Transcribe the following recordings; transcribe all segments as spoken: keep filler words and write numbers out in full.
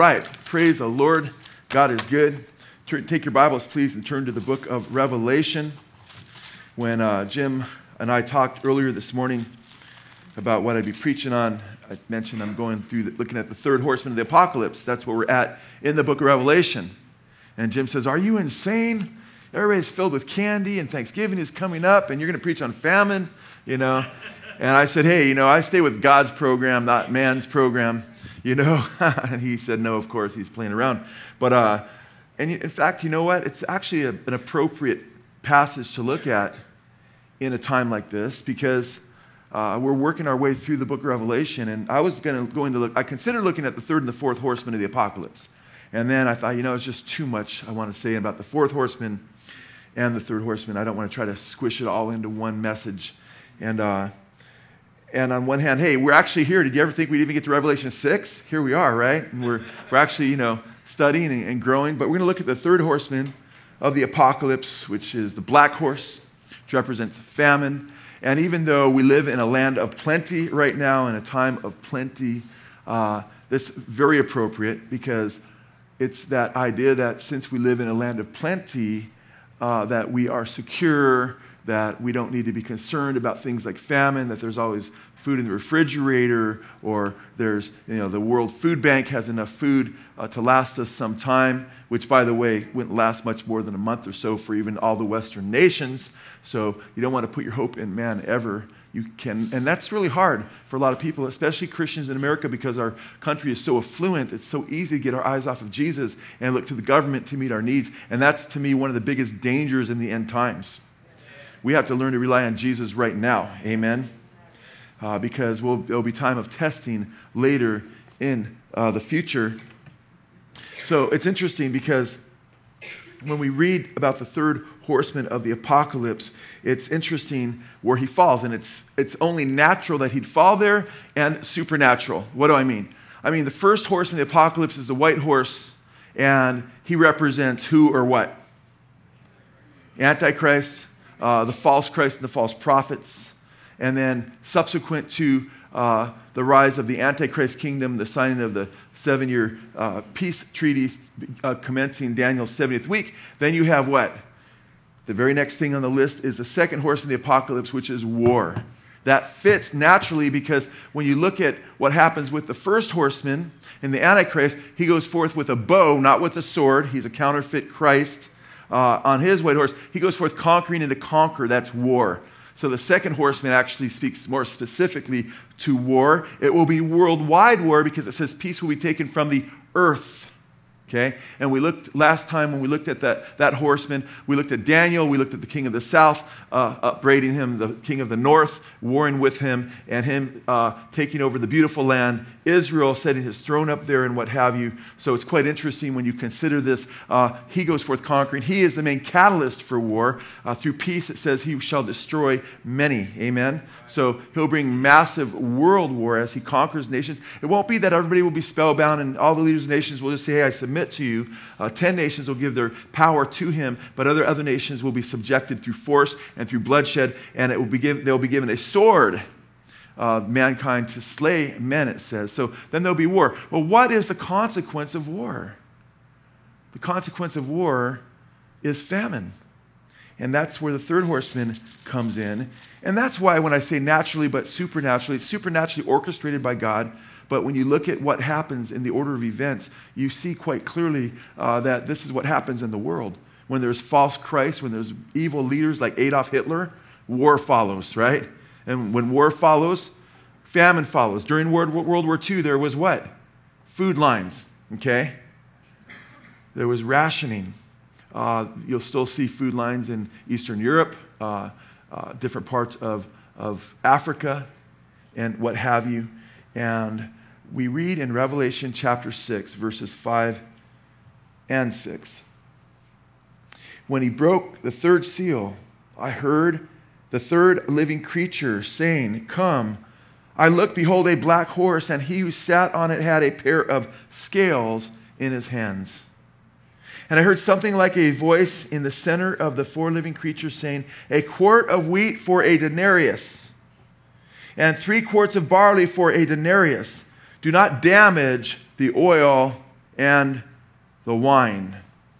Right, praise the Lord. God is good. Take your Bibles, please, and turn to the book of Revelation. When uh, Jim and I talked earlier this morning about what I'd be preaching on, I mentioned I'm going through the, looking at the third horseman of the apocalypse. That's where we're at in the book of Revelation. And Jim says, "Are you insane? Everybody's filled with candy, and Thanksgiving is coming up, and you're going to preach on famine, you know?" And I said, "Hey, you know, I stay with God's program, not man's program, you know?" And he said, "No, of course, he's playing around." But, uh, and in fact, you know what? It's actually a, an appropriate passage to look at in a time like this because uh, we're working our way through the book of Revelation. And I was going to going to look, I considered looking at the third and the fourth horseman of the apocalypse. And then I thought, you know, it's just too much I want to say about the fourth horseman and the third horseman. I don't want to try to squish it all into one message. And, uh, And on one hand, hey, we're actually here. Did you ever think we'd even get to Revelation six? Here we are, right? And we're, we're actually, you know, studying and, and growing. But we're going to look at the third horseman of the apocalypse, which is the black horse, which represents famine. And even though we live in a land of plenty right now, in a time of plenty, uh, that's very appropriate because it's that idea that since we live in a land of plenty, uh, that we are secure, that we don't need to be concerned about things like famine, that there's always food in the refrigerator, or there's, you know, the World Food Bank has enough food uh, to last us some time, which, by the way, wouldn't last much more than a month or so for even all the Western nations. So you don't want to put your hope in man ever. You can, and that's really hard for a lot of people, especially Christians in America, because our country is so affluent. It's so easy to get our eyes off of Jesus and look to the government to meet our needs. And that's, to me, one of the biggest dangers in the end times. We have to learn to rely on Jesus right now, amen? Uh, because we'll, there'll be time of testing later in uh, the future. So it's interesting because when we read about the third horseman of the apocalypse, it's interesting where he falls, and it's it's only natural that he'd fall there and supernatural. What do I mean? I mean, the first horseman of the apocalypse is the white horse, and he represents who or what? Antichrist. Uh, the false Christ and the false prophets. And then subsequent to uh, the rise of the Antichrist kingdom, the signing of the seven-year uh, peace treaty uh, commencing Daniel's seventieth week, then you have what? The very next thing on the list is the second horseman of the apocalypse, which is war. That fits naturally because when you look at what happens with the first horseman in the Antichrist, he goes forth with a bow, not with a sword. He's a counterfeit Christ. Uh, on his white horse, he goes forth conquering and to conquer. That's war. So the second horseman actually speaks more specifically to war. It will be worldwide war because it says peace will be taken from the earth. Okay? And we looked last time when we looked at that, that horseman, we looked at Daniel, we looked at the king of the south, uh, upbraiding him, the king of the north, warring with him, and him uh, taking over the beautiful land, Israel, setting his throne up there and what have you. So it's quite interesting when you consider this. Uh, he goes forth conquering. He is the main catalyst for war. Uh, through peace, it says he shall destroy many. Amen? So he'll bring massive world war as he conquers nations. It won't be that everybody will be spellbound and all the leaders of nations will just say, "Hey, I submit to you." Uh, ten nations will give their power to him, but other other nations will be subjected through force and through bloodshed, and it will be give, they'll be given a sword, uh, mankind, to slay men, it says. So then there'll be war. Well, what is the consequence of war? The consequence of war is famine. And that's where the third horseman comes in. And that's why when I say naturally but supernaturally, it's supernaturally orchestrated by God. But when you look at what happens in the order of events, you see quite clearly uh, that this is what happens in the world. When there's false Christ, when there's evil leaders like Adolf Hitler, war follows, right? And when war follows, famine follows. During World War Two, there was what? Food lines, okay? There was rationing. Uh, you'll still see food lines in Eastern Europe, uh, uh, different parts of, of Africa, and what have you. And we read in Revelation chapter six, verses five and six. When he broke the third seal, I heard the third living creature saying, "Come." I looked, behold, a black horse, and he who sat on it had a pair of scales in his hands. And I heard something like a voice in the center of the four living creatures saying, "A quart of wheat for a denarius, and three quarts of barley for a denarius. Do not damage the oil and the wine.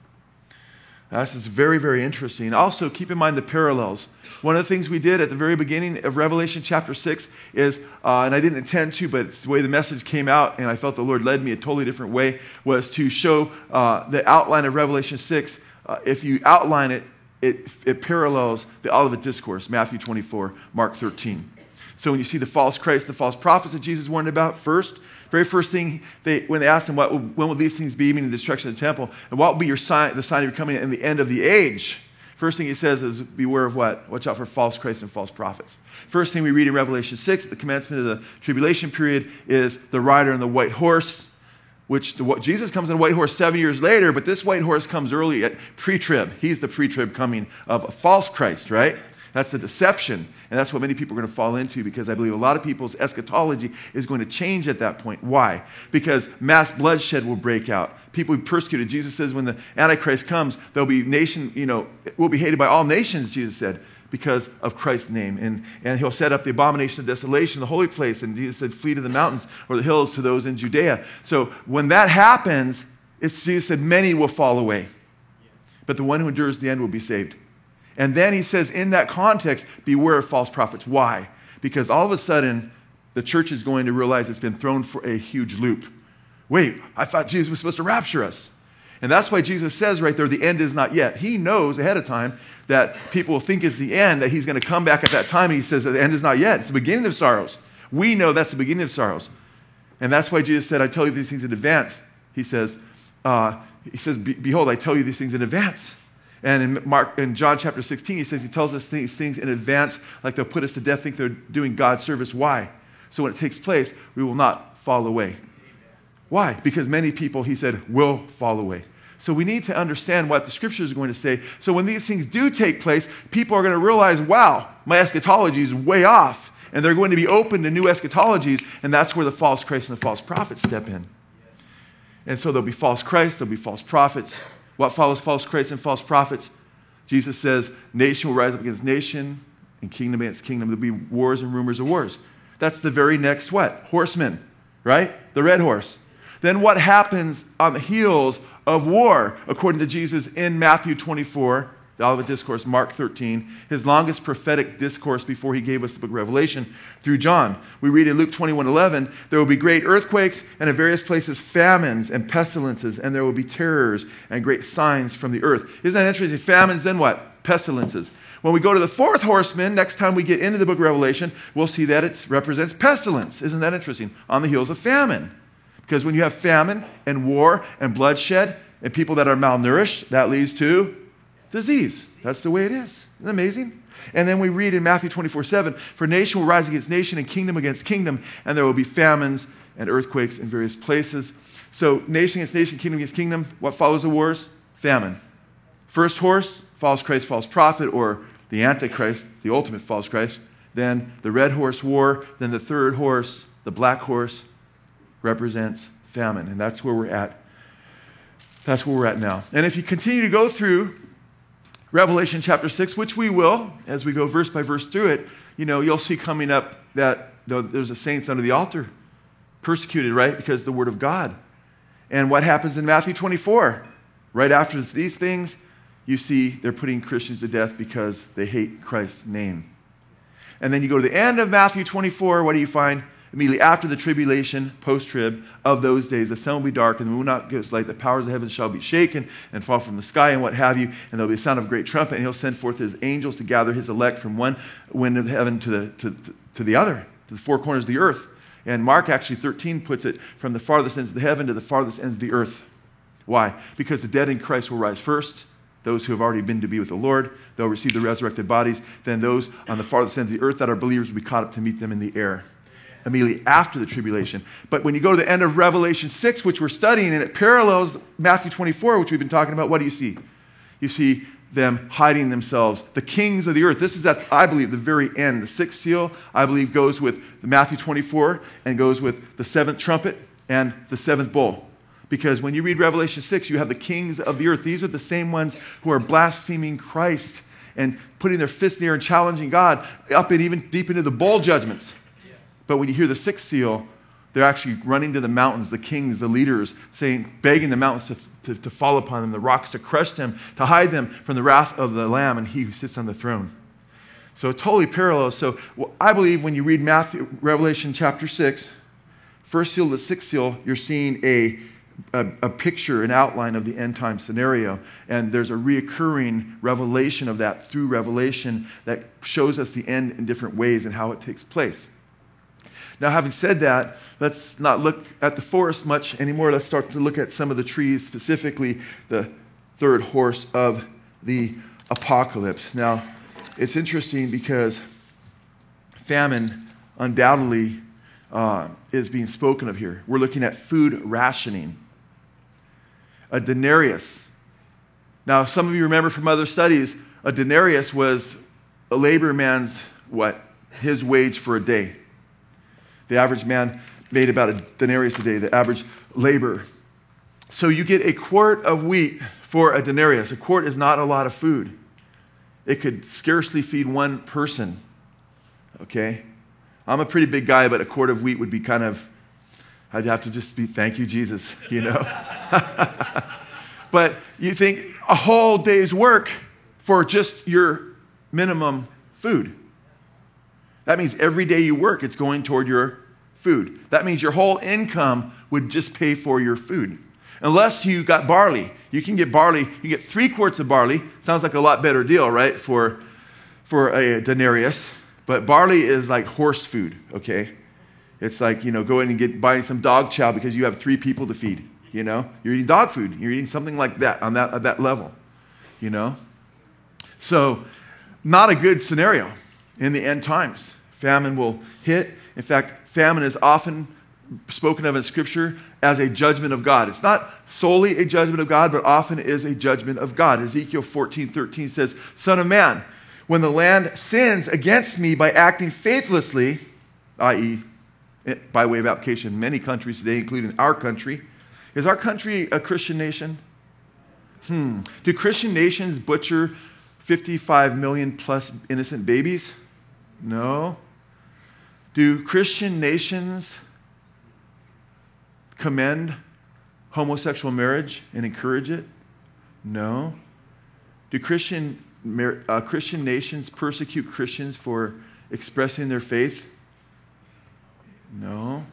This is very, very interesting. Also, keep in mind the parallels. One of the things we did at the very beginning of Revelation chapter six is, uh, and I didn't intend to, but it's the way the message came out, and I felt the Lord led me a totally different way, was to show uh, the outline of Revelation six. Uh, if you outline it, it, it parallels the Olivet Discourse, Matthew twenty-four, Mark thirteen. So when you see the false Christ, the false prophets that Jesus warned about, first, very first thing, they, when they asked him, what, when will these things be, meaning the destruction of the temple, and what will be your sign, the sign of your coming and the end of the age? First thing he says is, beware of what? Watch out for false Christ and false prophets. First thing we read in Revelation six, at the commencement of the tribulation period, is the rider on the white horse, which the, Jesus comes on a white horse seven years later, but this white horse comes early at pre-trib. He's the pre-trib coming of a false Christ, right? That's the deception, and that's what many people are going to fall into, because I believe a lot of people's eschatology is going to change at that point. Why? Because mass bloodshed will break out. People will be persecuted. Jesus says when the Antichrist comes, there'll be nation, you know, will be hated by all nations, Jesus said, because of Christ's name. And, and he'll set up the abomination of desolation, the holy place, and Jesus said, flee to the mountains or the hills to those in Judea. So when that happens, it's, Jesus said, many will fall away, but the one who endures to the end will be saved. And then he says, in that context, beware of false prophets. Why? Because all of a sudden, the church is going to realize it's been thrown for a huge loop. Wait, I thought Jesus was supposed to rapture us. And that's why Jesus says right there, the end is not yet. He knows ahead of time that people will think it's the end, that he's going to come back at that time. And he says the end is not yet. It's the beginning of sorrows. We know that's the beginning of sorrows. And that's why Jesus said, I tell you these things in advance. He says, uh, he says, behold, I tell you these things in advance. And in Mark, in John chapter sixteen, he says he tells us these things in advance, like they'll put us to death, think they're doing God's service. Why? So when it takes place, we will not fall away. Why? Because many people, he said, will fall away. So we need to understand what the scriptures are going to say. So when these things do take place, people are going to realize, wow, my eschatology is way off. And they're going to be open to new eschatologies, and that's where the false Christ and the false prophets step in. And so there'll be false Christ, there'll be false prophets. What follows false Christ and false prophets? Jesus says, nation will rise up against nation and kingdom against kingdom. There'll be wars and rumors of wars. That's the very next what? Horseman, right? The red horse. Then what happens on the heels of war, according to Jesus in Matthew twenty-four, the Olivet Discourse, Mark thirteen, his longest prophetic discourse before he gave us the book of Revelation through John. We read in Luke twenty-one eleven, there will be great earthquakes and in various places famines and pestilences, and there will be terrors and great signs from the earth. Isn't that interesting? Famines, then what? Pestilences. When we go to the fourth horseman, next time we get into the book of Revelation, we'll see that it represents pestilence. Isn't that interesting? On the heels of famine. Because when you have famine and war and bloodshed and people that are malnourished, that leads to disease. That's the way it is. Isn't that amazing? And then we read in Matthew twenty-four seven, for nation will rise against nation and kingdom against kingdom, and there will be famines and earthquakes in various places. So nation against nation, kingdom against kingdom. What follows the wars? Famine. First horse, false Christ, false prophet, or the Antichrist, the ultimate false Christ. Then the red horse war. Then the third horse, the black horse, represents famine. And that's where we're at. That's where we're at now. And if you continue to go through Revelation chapter six, which we will, as we go verse by verse through it, you know, you'll see coming up that there's the saints under the altar, persecuted, right, because of the word of God. And what happens in Matthew twenty-four? Right after these things, you see they're putting Christians to death because they hate Christ's name. And then you go to the end of Matthew twenty-four, what do you find? Immediately after the tribulation, post-trib, of those days, the sun will be dark and the moon not give its light. The powers of heaven shall be shaken and fall from the sky and what have you. And there'll be a sound of a great trumpet, and he'll send forth his angels to gather his elect from one wind of heaven to the, to, to, to the other, to the four corners of the earth. And Mark actually thirteen puts it from the farthest ends of the heaven to the farthest ends of the earth. Why? Because the dead in Christ will rise first. Those who have already been to be with the Lord, they'll receive the resurrected bodies. Then those on the farthest ends of the earth that are believers will be caught up to meet them in the air. Immediately after the tribulation. But when you go to the end of Revelation six, which we're studying, and it parallels Matthew twenty-four, which we've been talking about, what do you see? You see them hiding themselves, the kings of the earth. This is at, I believe, the very end. The sixth seal, I believe, goes with Matthew twenty-four and goes with the seventh trumpet and the seventh bowl. Because when you read Revelation six, you have the kings of the earth. These are the same ones who are blaspheming Christ and putting their fists in the air and challenging God up and even deep into the bowl judgments. But when you hear the sixth seal, They're actually running to the mountains, the kings, the leaders, saying, begging the mountains to, to, to fall upon them, the rocks to crush them, to hide them from the wrath of the Lamb and he who sits on the throne. So it totally parallels. So well, I believe when you read Matthew, Revelation chapter six, first seal to sixth seal, you're seeing a, a, a picture, an outline of the end time scenario. And there's a reoccurring revelation of that through Revelation that shows us the end in different ways and how it takes place. Now, having said that, let's not look at the forest much anymore. Let's start to look at some of the trees, specifically the third horse of the apocalypse. Now, it's interesting because famine undoubtedly uh, is being spoken of here. We're looking at food rationing. A denarius. Now, some of you remember from other studies, a denarius was a labor man's, what? His wage for a day. The average man made about a denarius a day, the average labor. So you get a quart of wheat for a denarius. A quart is not a lot of food. It could scarcely feed one person. Okay? I'm a pretty big guy, but a quart of wheat would be kind of, I'd have to just be, thank you, Jesus, you know? But you think a whole day's work for just your minimum food. That means every day you work, it's going toward your food. That means your whole income would just pay for your food. Unless you got barley. You can get barley. You get three quarts of barley. Sounds like a lot better deal, right, for, for a denarius. But barley is like horse food, okay? It's like, you know, going and get buying some dog chow because you have three people to feed, you know? You're eating dog food. You're eating something like that on that, at that level, you know? So, not a good scenario in the end times. Famine will hit. In fact, famine is often spoken of in Scripture as a judgment of God. It's not solely a judgment of God, but often is a judgment of God. Ezekiel fourteen thirteen says, Son of man, when the land sins against me by acting faithlessly, that is, by way of application, many countries today, including our country. Is our country a Christian nation? Hmm. Do Christian nations butcher fifty-five million plus innocent babies? No. Do Christian nations commend homosexual marriage and encourage it? No. Do Christian, uh, Christian nations persecute Christians for expressing their faith? No.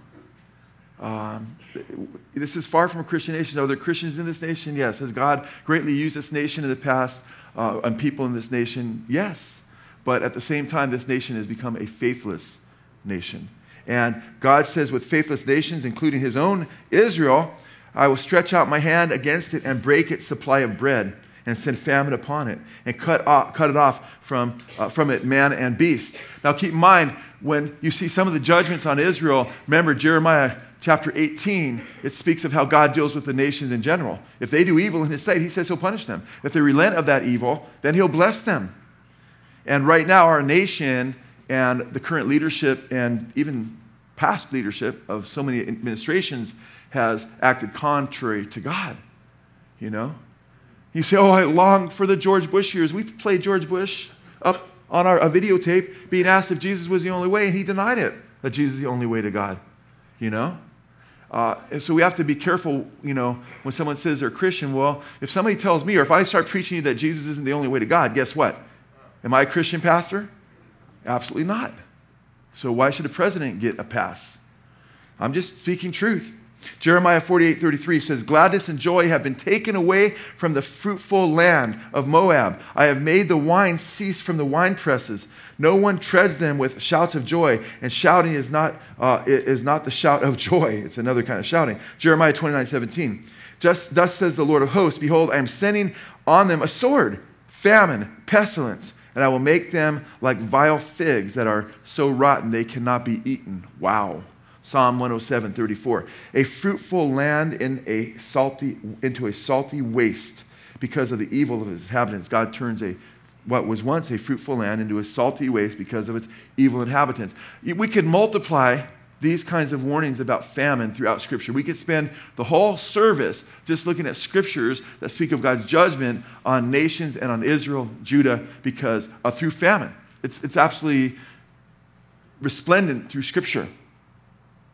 Um, this is far from a Christian nation. Are there Christians in this nation? Yes. Has God greatly used this nation in the past uh, and people in this nation? Yes. But at the same time, this nation has become a faithless nation. And God says with faithless nations, including his own Israel, I will stretch out my hand against it and break its supply of bread and send famine upon it and cut, off, cut it off from, uh, from it, man and beast. Now keep in mind, when you see some of the judgments on Israel, remember Jeremiah chapter eighteen, it speaks of how God deals with the nations in general. If they do evil in his sight, he says he'll punish them. If they relent of that evil, then he'll bless them. And right now, our nation and the current leadership and even past leadership of so many administrations has acted contrary to God, you know? You say, oh, I long for the George Bush years. We played George Bush up on our a videotape being asked if Jesus was the only way, and he denied it, that Jesus is the only way to God, you know? Uh, and so we have to be careful, you know, when someone says they're Christian. Well, if somebody tells me, or if I start preaching you that Jesus isn't the only way to God, guess what? Am I a Christian pastor? Absolutely not. So why should a president get a pass? I'm just speaking truth. Jeremiah forty-eight thirty-three says, gladness and joy have been taken away from the fruitful land of Moab. I have made the wine cease from the wine presses. No one treads them with shouts of joy. And shouting is not, uh, is not the shout of joy. It's another kind of shouting. Jeremiah twenty-nine seventeen. Just thus says the Lord of hosts, behold, I am sending on them a sword, famine, pestilence, and I will make them like vile figs that are so rotten they cannot be eaten. Wow. Psalm one oh seven thirty-four. A fruitful land in a salty, into a salty waste because of the evil of its inhabitants. God turns a what was once a fruitful land into a salty waste because of its evil inhabitants. We could multiply these kinds of warnings about famine throughout Scripture. We could spend the whole service just looking at Scriptures that speak of God's judgment on nations and on Israel, Judah, because uh, through famine. It's, it's absolutely resplendent through Scripture.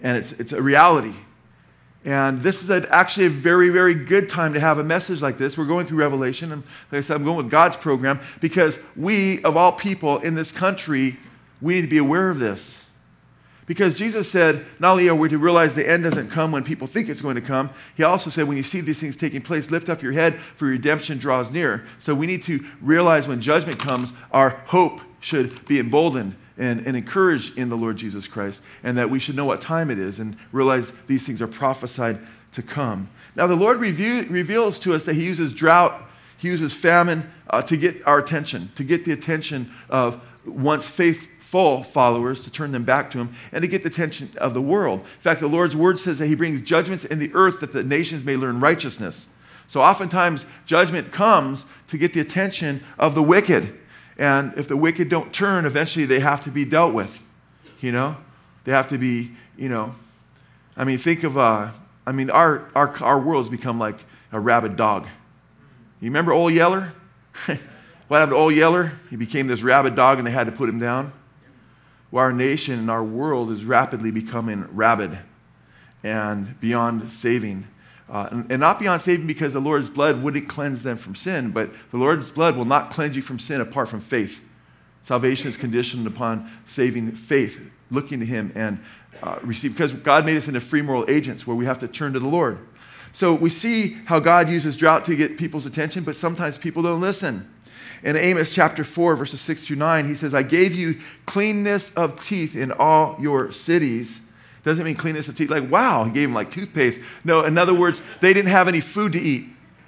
And it's, it's a reality. And this is a, actually a very, very good time to have a message like this. We're going through Revelation. And like I said, I'm going with God's program because we, of all people in this country, we need to be aware of this. Because Jesus said, not only are we to realize the end doesn't come when people think it's going to come, he also said, when you see these things taking place, lift up your head, for redemption draws near. So we need to realize when judgment comes, our hope should be emboldened and, and encouraged in the Lord Jesus Christ, and that we should know what time it is and realize these things are prophesied to come. Now, the Lord review, reveals to us that he uses drought, he uses famine uh, to get our attention, to get the attention of once faithful followers, to turn them back to him, and to get the attention of the world. In fact, the Lord's word says that he brings judgments in the earth that the nations may learn righteousness. So oftentimes, judgment comes to get the attention of the wicked. And if the wicked don't turn, eventually they have to be dealt with. You know? They have to be, you know, I mean, think of, uh, I mean, our, our, our world has become like a rabid dog. You remember Old Yeller? What happened to Old Yeller? He became this rabid dog and they had to put him down. Well, our nation and our world is rapidly becoming rabid and beyond saving. Uh, and, and not beyond saving because the Lord's blood wouldn't cleanse them from sin, but the Lord's blood will not cleanse you from sin apart from faith. Salvation is conditioned upon saving faith, looking to him and uh, receive, because God made us into free moral agents where we have to turn to the Lord. So we see how God uses drought to get people's attention, but sometimes people don't listen. In Amos chapter four, verses six through nine, he says, I gave you cleanness of teeth in all your cities. Doesn't mean cleanness of teeth like, wow, he gave them like toothpaste. No, in other words, they didn't have any food to eat.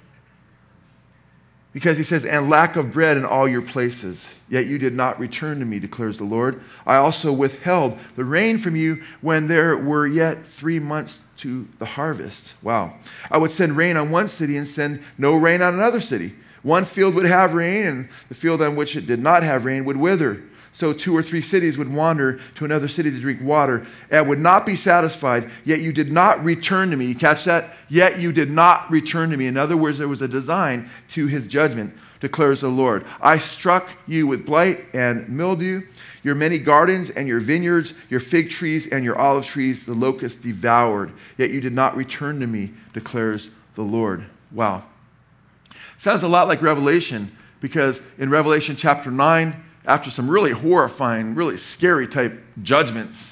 Because he says, and lack of bread in all your places. Yet you did not return to me, declares the Lord. I also withheld the rain from you when there were yet three months to the harvest. Wow. I would send rain on one city and send no rain on another city. One field would have rain, and the field on which it did not have rain would wither. So two or three cities would wander to another city to drink water and would not be satisfied, yet you did not return to me. You catch that? Yet you did not return to me. In other words, there was a design to his judgment, declares the Lord. I struck you with blight and mildew, your many gardens and your vineyards, your fig trees and your olive trees, the locusts devoured. Yet you did not return to me, declares the Lord. Wow. Sounds a lot like Revelation, because in Revelation chapter nine, after some really horrifying, really scary type judgments,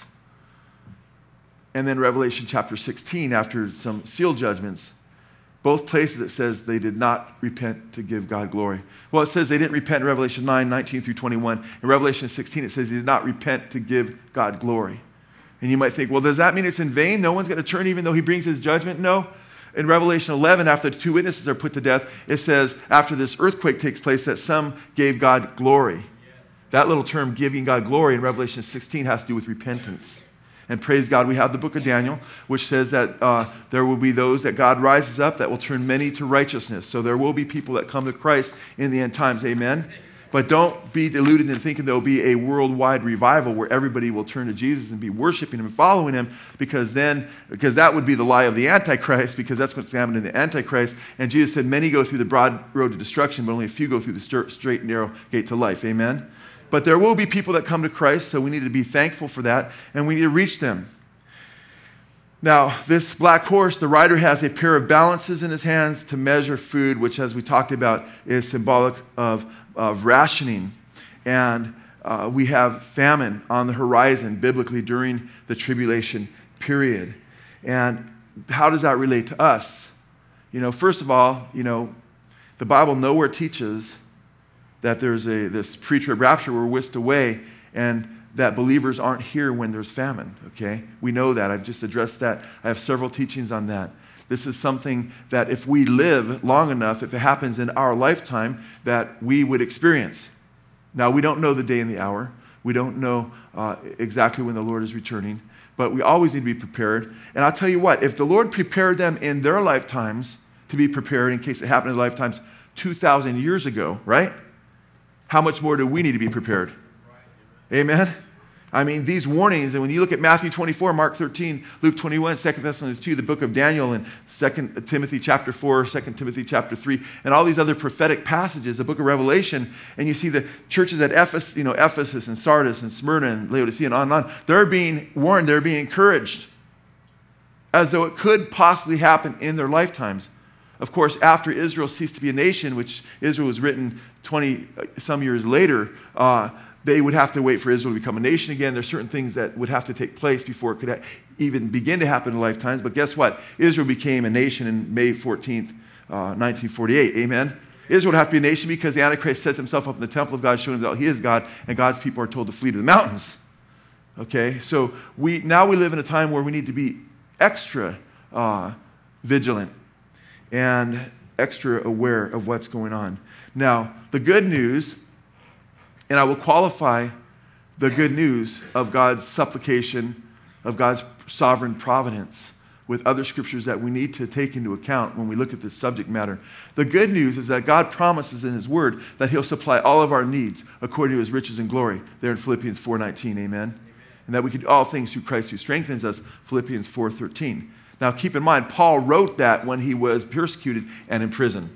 and then Revelation chapter sixteen, after some sealed judgments, both places it says they did not repent to give God glory. Well, it says they didn't repent in Revelation nine, nineteen through twenty-one. In Revelation sixteen, it says they did not repent to give God glory. And you might think, well, does that mean it's in vain? No one's going to turn even though he brings his judgment? No. In Revelation eleven, after the two witnesses are put to death, it says after this earthquake takes place that some gave God glory. Yes. That little term, giving God glory, in Revelation sixteen has to do with repentance. And praise God, we have the book of Daniel, which says that uh, there will be those that God rises up that will turn many to righteousness. So there will be people that come to Christ in the end times. Amen? But don't be deluded in thinking there will be a worldwide revival where everybody will turn to Jesus and be worshiping him and following him, because then, because that would be the lie of the Antichrist, because that's what's happening in the Antichrist. And Jesus said, many go through the broad road to destruction, but only a few go through the straight and narrow gate to life. Amen? But there will be people that come to Christ, so we need to be thankful for that, and we need to reach them. Now, this black horse, the rider has a pair of balances in his hands to measure food, which, as we talked about, is symbolic of of rationing. And uh, we have famine on the horizon biblically during the tribulation period. And how does that relate to us? You know, first of all, you know, the Bible nowhere teaches that there's a this pre-trib rapture where we're whisked away and that believers aren't here when there's famine, okay? We know that. I've just addressed that. I have several teachings on that. This is something that if we live long enough, if it happens in our lifetime, that we would experience. Now, we don't know the day and the hour. We don't know uh, exactly when the Lord is returning, but we always need to be prepared. And I'll tell you what, if the Lord prepared them in their lifetimes to be prepared in case it happened in their lifetimes two thousand years ago, right? How much more do we need to be prepared? Amen? I mean, these warnings, and when you look at Matthew twenty-four, Mark thirteen, Luke twenty-one, Second Thessalonians two, the book of Daniel, and Second Timothy chapter four, Second Timothy chapter three, and all these other prophetic passages, the book of Revelation, and you see the churches at Ephesus, you know, Ephesus and Sardis and Smyrna and Laodicea and on and on, they're being warned, they're being encouraged. as though it could possibly happen in their lifetimes. Of course, after Israel ceased to be a nation, which Israel was written twenty some years later, uh, they would have to wait for Israel to become a nation again. There's certain things that would have to take place before it could ha- even begin to happen in lifetimes. But guess what? Israel became a nation in May fourteenth, uh, nineteen forty-eight. Amen? Israel would have to be a nation because the Antichrist sets himself up in the temple of God, showing that he is God, and God's people are told to flee to the mountains. Okay? So we now we live in a time where we need to be extra uh, vigilant and extra aware of what's going on. Now, the good news, and I will qualify the good news of God's supplication, of God's sovereign providence, with other scriptures that we need to take into account when we look at this subject matter. The good news is that God promises in his word that he'll supply all of our needs according to his riches and glory, there in Philippians four nineteen, amen? Amen. And that we can do all things through Christ who strengthens us, Philippians four thirteen. Now keep in mind, Paul wrote that when he was persecuted and in prison.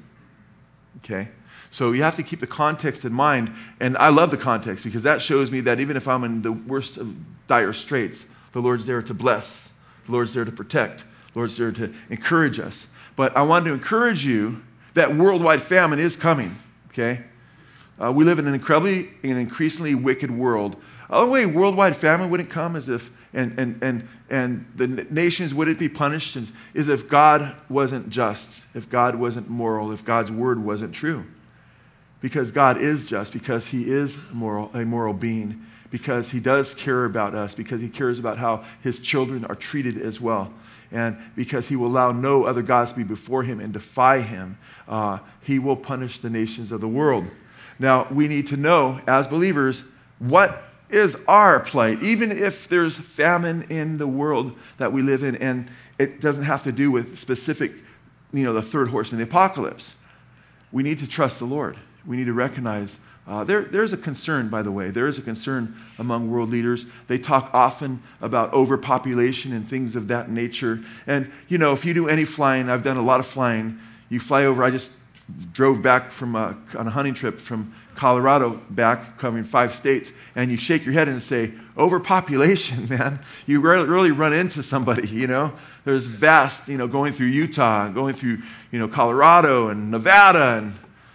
Okay? So you have to keep the context in mind, and I love the context because that shows me that even if I'm in the worst of dire straits, the Lord's there to bless. The Lord's there to protect. The Lord's there to encourage us. But I wanted to encourage you that worldwide famine is coming, okay? Uh, we live in an incredibly and increasingly wicked world. The only way worldwide famine wouldn't come is if, and, and, and, and the nations wouldn't be punished, is if God wasn't just, if God wasn't moral, if God's word wasn't true. Because God is just, because he is moral, a moral being, because he does care about us, because he cares about how his children are treated as well, and because he will allow no other gods to be before him and defy him, uh, he will punish the nations of the world. Now, we need to know, as believers, what is our plight, even if there's famine in the world that we live in, and it doesn't have to do with specific, you know, the third horse in the apocalypse. We need to trust the Lord. We need to recognize uh, there, there's a concern, by the way. There is a concern among world leaders. They talk often about overpopulation and things of that nature. And, you know, if you do any flying, I've done a lot of flying. You fly over, I just drove back from a, on a hunting trip from Colorado back, covering five states, and you shake your head and say, overpopulation, man. You really, really run into somebody, you know. There's vast, you know, going through Utah and going through, you know, Colorado and Nevada, and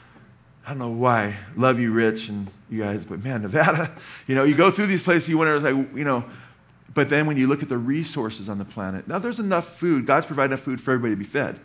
I don't know why. Love you, Rich, and you guys, but man, Nevada, you know, you go through these places, you wonder, like, you know, but then when you look at the resources on the planet, now there's enough food. God's provided enough food for everybody to be fed.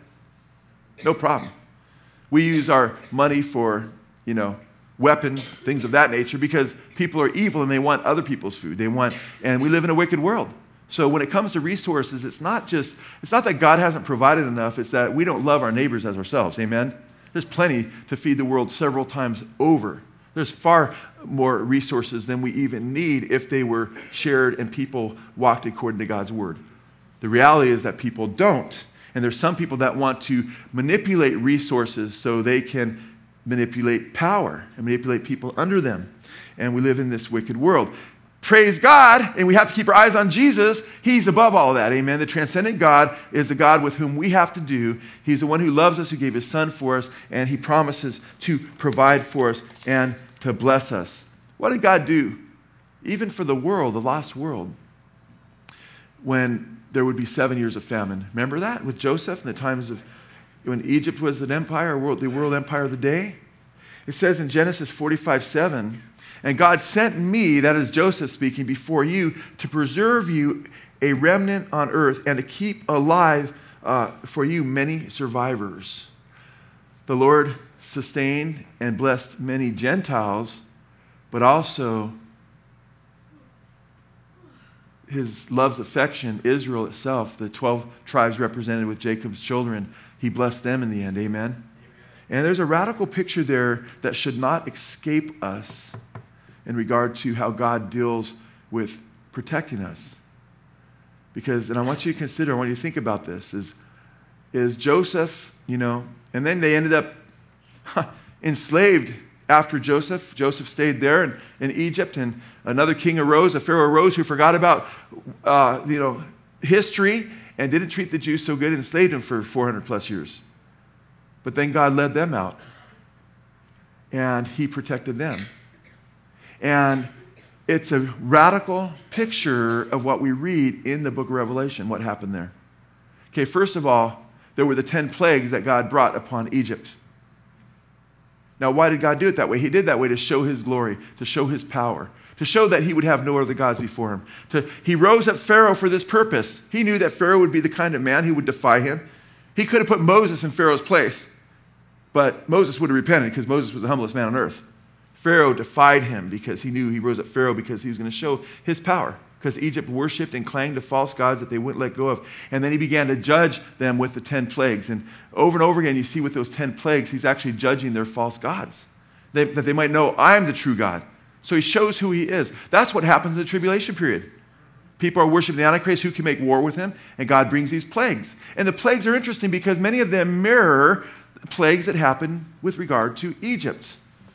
No problem. We use our money for, you know, weapons, things of that nature, because people are evil and they want other people's food. They want, and we live in a wicked world. So when it comes to resources, it's not just, it's not that God hasn't provided enough, it's that we don't love our neighbors as ourselves. Amen? There's plenty to feed the world several times over. There's far more resources than we even need if they were shared and people walked according to God's word. The reality is that people don't. And there's some people that want to manipulate resources so they can manipulate power and manipulate people under them. And we live in this wicked world. Praise God, and we have to keep our eyes on Jesus. He's above all of that, amen. The transcendent God is the God with whom we have to do. He's the one who loves us, who gave his son for us, and he promises to provide for us and to bless us. What did God do? Even for the world, the lost world, when there would be seven years of famine. Remember that with Joseph in the times of when Egypt was an empire, world, the world empire of the day? It says in Genesis forty-five seven, and God sent me, that is Joseph speaking, before you to preserve you a remnant on earth and to keep alive uh, for you many survivors. The Lord sustained and blessed many Gentiles, but also his love's affection, Israel itself, the twelve tribes represented with Jacob's children, he blessed them in the end, amen? Amen. And there's a radical picture there that should not escape us in regard to how God deals with protecting us. Because, and I want you to consider, I want you to think about this, is, is Joseph, you know, and then they ended up huh, enslaved after Joseph. Joseph stayed there in, in Egypt, and another king arose, a Pharaoh arose who forgot about, uh, you know, history and didn't treat the Jews so good and enslaved them for four hundred plus years. But then God led them out, and he protected them. And it's a radical picture of what we read in the book of Revelation, what happened there. Okay, first of all, there were the ten plagues that God brought upon Egypt. Now, why did God do it that way? He did that way to show his glory, to show his power, to show that he would have no other gods before him. To, he rose up Pharaoh for this purpose. He knew that Pharaoh would be the kind of man who would defy him. He could have put Moses in Pharaoh's place, but Moses would have repented because Moses was the humblest man on earth. Pharaoh defied him because he knew he rose up Pharaoh because he was going to show his power, because Egypt worshipped and clanged to false gods that they wouldn't let go of. And then he began to judge them with the ten plagues. And over and over again, you see with those ten plagues, he's actually judging their false gods, they, that they might know I'm the true God. So he shows who he is. That's what happens in the tribulation period. People are worshiping the Antichrist who can make war with him, and God brings these plagues. And the plagues are interesting because many of them mirror plagues that happen with regard to Egypt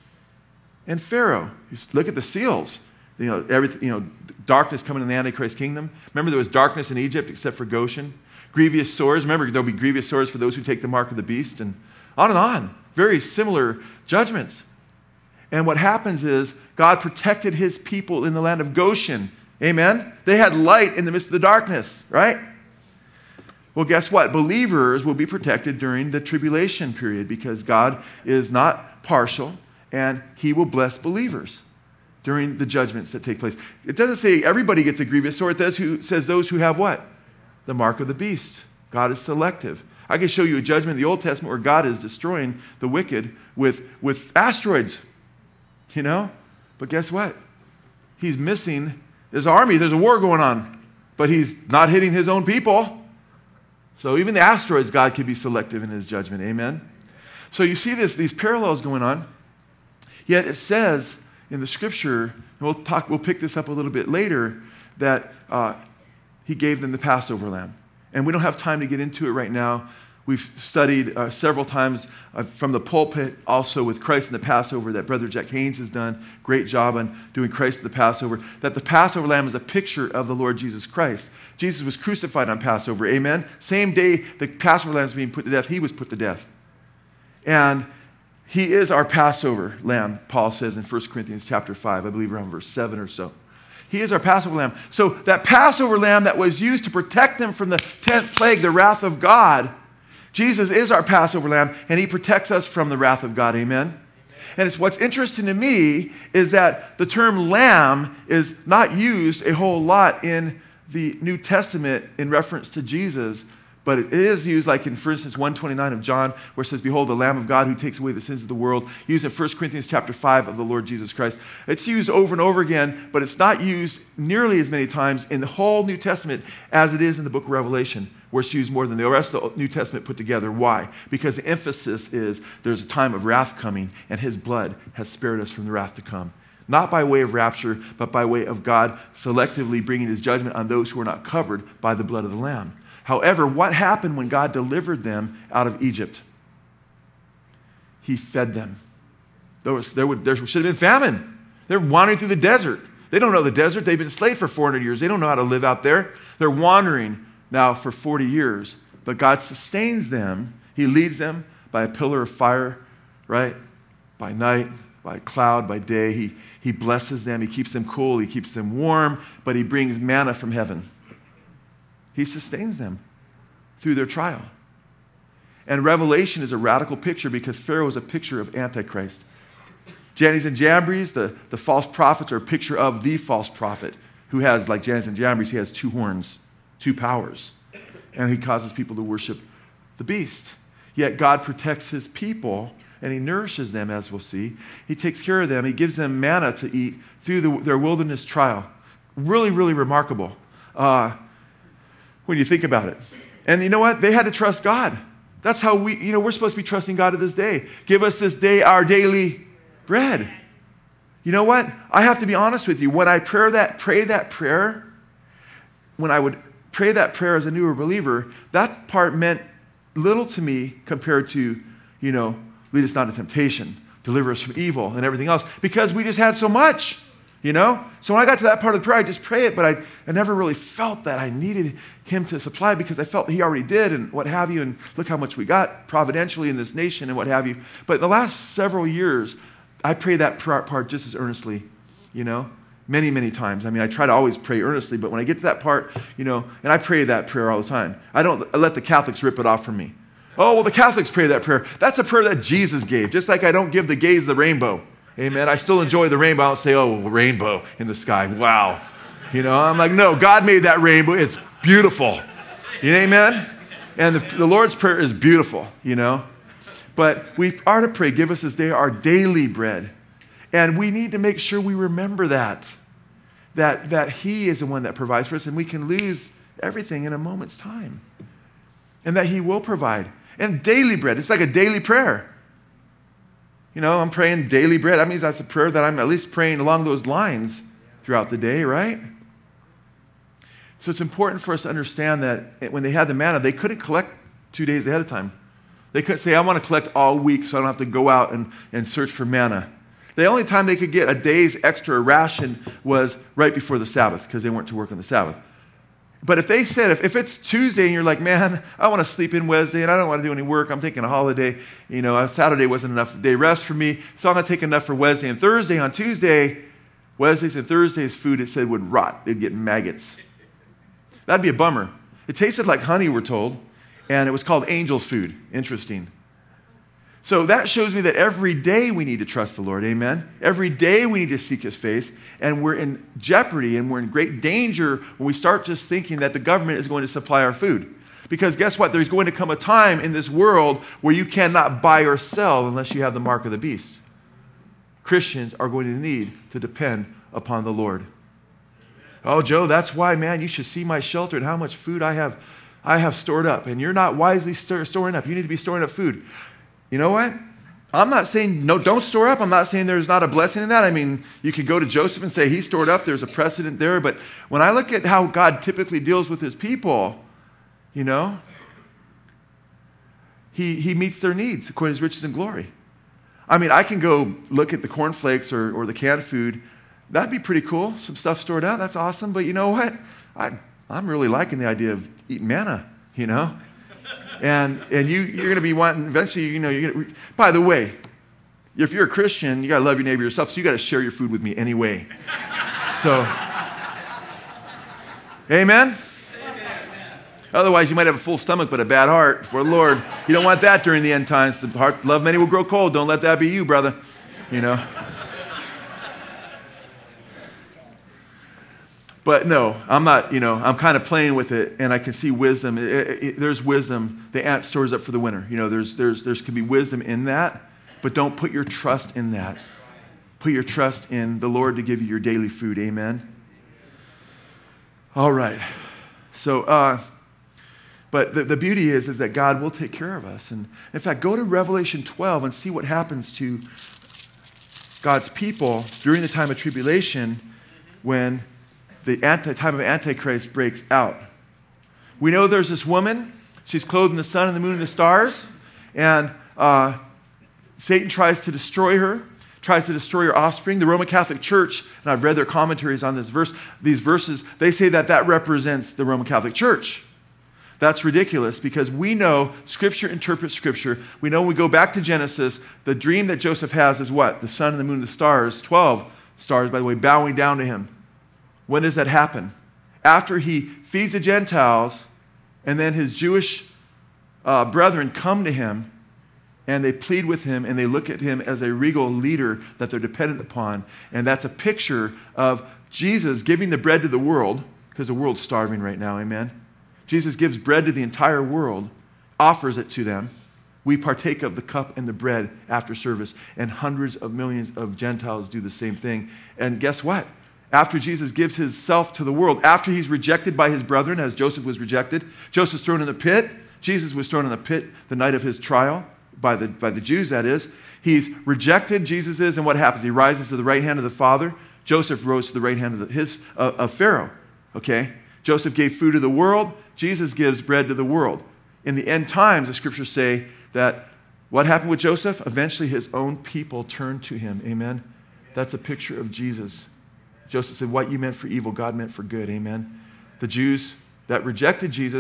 and Pharaoh. You look at the seals. You know, everything, you know, darkness coming in the Antichrist kingdom. Remember, there was darkness in Egypt except for Goshen. Grievous sores. Remember, there'll be grievous sores for those who take the mark of the beast, and on and on. Very similar judgments. And what happens is God protected his people in the land of Goshen. Amen? They had light in the midst of the darkness, right? Well, guess what? Believers will be protected during the tribulation period because God is not partial, and he will bless believers during the judgments that take place. It doesn't say everybody gets a grievous sword. It does who, says those who have what? The mark of the beast. God is selective. I can show you a judgment in the Old Testament where God is destroying the wicked with, with asteroids, you know? But guess what? He's missing his army. There's a war going on, but he's not hitting his own people. So even the asteroids, God can be selective in his judgment. Amen? So you see this, these parallels going on. Yet it says in the scripture, and we'll talk, we'll pick this up a little bit later, that uh, he gave them the Passover lamb. And we don't have time to get into it right now. We've studied uh, several times uh, from the pulpit, also with Christ and the Passover, that Brother Jack Haynes has done. Great job on doing Christ and the Passover. That the Passover lamb is a picture of the Lord Jesus Christ. Jesus was crucified on Passover. Amen? Same day the Passover lamb was being put to death, he was put to death. And he is our Passover lamb, Paul says in First Corinthians chapter five, I believe around verse seven or so. He is our Passover lamb. So that Passover lamb that was used to protect them from the tenth plague, the wrath of God, Jesus is our Passover lamb, and he protects us from the wrath of God. Amen? Amen. And it's what's interesting to me is that the term lamb is not used a whole lot in the New Testament in reference to Jesus, but it is used like in, for instance, one twenty-nine of John, where it says, behold, the Lamb of God who takes away the sins of the world. Used in First Corinthians chapter five of the Lord Jesus Christ. It's used over and over again, but it's not used nearly as many times in the whole New Testament as it is in the book of Revelation, where it's used more than the rest of the New Testament put together. Why? Because the emphasis is there's a time of wrath coming, and his blood has spared us from the wrath to come. Not by way of rapture, but by way of God selectively bringing his judgment on those who are not covered by the blood of the Lamb. However, what happened when God delivered them out of Egypt? He fed them. There, was, there, would, there should have been famine. They're wandering through the desert. They don't know the desert. They've been enslaved for four hundred years. They don't know how to live out there. They're wandering now for forty years. But God sustains them. He leads them by a pillar of fire, right? By night, by cloud, by day. He, he blesses them. He keeps them cool. He keeps them warm. But he brings manna from heaven. He sustains them through their trial. And Revelation is a radical picture because Pharaoh is a picture of Antichrist. Jannes and Jambres, the, the false prophets, are a picture of the false prophet who has, like Jannes and Jambres, he has two horns, two powers. And he causes people to worship the beast. Yet God protects his people and he nourishes them, as we'll see. He takes care of them. He gives them manna to eat through the, their wilderness trial. Really, really remarkable. Uh, when you think about it. And you know what? They had to trust God. That's how we, you know, we're supposed to be trusting God to this day. Give us this day our daily bread. You know what? I have to be honest with you. When I pray that, pray that prayer, when I would pray that prayer as a newer believer, that part meant little to me compared to, you know, lead us not into temptation, deliver us from evil and everything else, because we just had so much. You know? So when I got to that part of the prayer, I just pray it, but I, I never really felt that I needed him to supply because I felt he already did and what have you, and look how much we got providentially in this nation and what have you. But the last several years, I pray that part just as earnestly, you know? many, many times. I mean, I try to always pray earnestly, but when I get to that part, you know, and I pray that prayer all the time. I don't let the Catholics rip it off from me. Oh, well, the Catholics pray that prayer. That's a prayer that Jesus gave, just like I don't give the gays the rainbow. Amen. I still enjoy the rainbow. I don't say, oh, rainbow in the sky. Wow. You know, I'm like, no, God made that rainbow. It's beautiful. You know, amen? And the, the Lord's Prayer is beautiful, you know. But we are to pray, give us this day our daily bread. And we need to make sure we remember that, that, that He is the one that provides for us, and we can lose everything in a moment's time. And that He will provide. And daily bread, it's like a daily prayer. You know, I'm praying daily bread. That means that's a prayer that I'm at least praying along those lines throughout the day, right? So it's important for us to understand that when they had the manna, they couldn't collect two days ahead of time. They couldn't say, I want to collect all week so I don't have to go out and, and search for manna. The only time they could get a day's extra ration was right before the Sabbath, because they weren't to work on the Sabbath. But if they said, if, if it's Tuesday and you're like, man, I want to sleep in Wednesday and I don't want to do any work, I'm taking a holiday, you know, Saturday wasn't enough day rest for me, so I'm going to take enough for Wednesday and Thursday. On Tuesday, Wednesdays and Thursdays food, it said, would rot. It'd get maggots. That'd be a bummer. It tasted like honey, we're told, and it was called angel's food. Interesting. So that shows me that every day we need to trust the Lord, amen? Every day we need to seek His face, and we're in jeopardy and we're in great danger when we start just thinking that the government is going to supply our food. Because guess what? There's going to come a time in this world where you cannot buy or sell unless you have the mark of the beast. Christians are going to need to depend upon the Lord. Oh, Joe, that's why, man, you should see my shelter and how much food I have, I have stored up. And you're not wisely stor- storing up. You need to be storing up food. You know what? I'm not saying no, don't store up. I'm not saying there's not a blessing in that. I mean, you could go to Joseph and say he stored up. There's a precedent there. But when I look at how God typically deals with His people, you know, He, he meets their needs according to His riches and glory. I mean, I can go look at the cornflakes or, or the canned food. That'd be pretty cool. Some stuff stored out. That's awesome. But you know what? I, I'm really liking the idea of eating manna, you know. And and you, you're going to be wanting, eventually, you know, you're going to, by the way, if you're a Christian, you got to love your neighbor yourself, so you got to share your food with me anyway. So, amen? Amen? Otherwise, you might have a full stomach but a bad heart for the Lord. You don't want that during the end times. The heart, love many will grow cold. Don't let that be you, brother. You know. But no, I'm not, you know, I'm kind of playing with it, and I can see wisdom. It, it, it, there's wisdom. The ant stores up for the winter. You know, there's, there's, there's can be wisdom in that, but don't put your trust in that. Put your trust in the Lord to give you your daily food. Amen? All right. So, uh, but the, the beauty is, is that God will take care of us. And in fact, go to Revelation twelve and see what happens to God's people during the time of tribulation when the anti, time of Antichrist breaks out. We know there's this woman. She's clothed in the sun and the moon and the stars. And uh, Satan tries to destroy her, tries to destroy her offspring. The Roman Catholic Church, and I've read their commentaries on this verse, these verses, they say that that represents the Roman Catholic Church. That's ridiculous because we know Scripture interprets Scripture. We know when we go back to Genesis, the dream that Joseph has is what? The sun and the moon and the stars, twelve stars, by the way, bowing down to him. When does that happen? After he feeds the Gentiles, and then his Jewish uh, brethren come to him, and they plead with him, and they look at him as a regal leader that they're dependent upon. And that's a picture of Jesus giving the bread to the world, because the world's starving right now, amen? Jesus gives bread to the entire world, offers it to them. We partake of the cup and the bread after service, and hundreds of millions of Gentiles do the same thing. And guess what? After Jesus gives Himself to the world, after He's rejected by His brethren, as Joseph was rejected, Joseph's thrown in the pit. Jesus was thrown in the pit the night of His trial, by the, by the Jews, that is. He's rejected, Jesus is, and what happens? He rises to the right hand of the Father. Joseph rose to the right hand of, the, his, uh, of Pharaoh, okay? Joseph gave food to the world. Jesus gives bread to the world. In the end times, the Scriptures say that what happened with Joseph? Eventually, his own people turned to him, amen? That's a picture of Jesus. Joseph said, what you meant for evil, God meant for good, amen? The Jews that rejected Jesus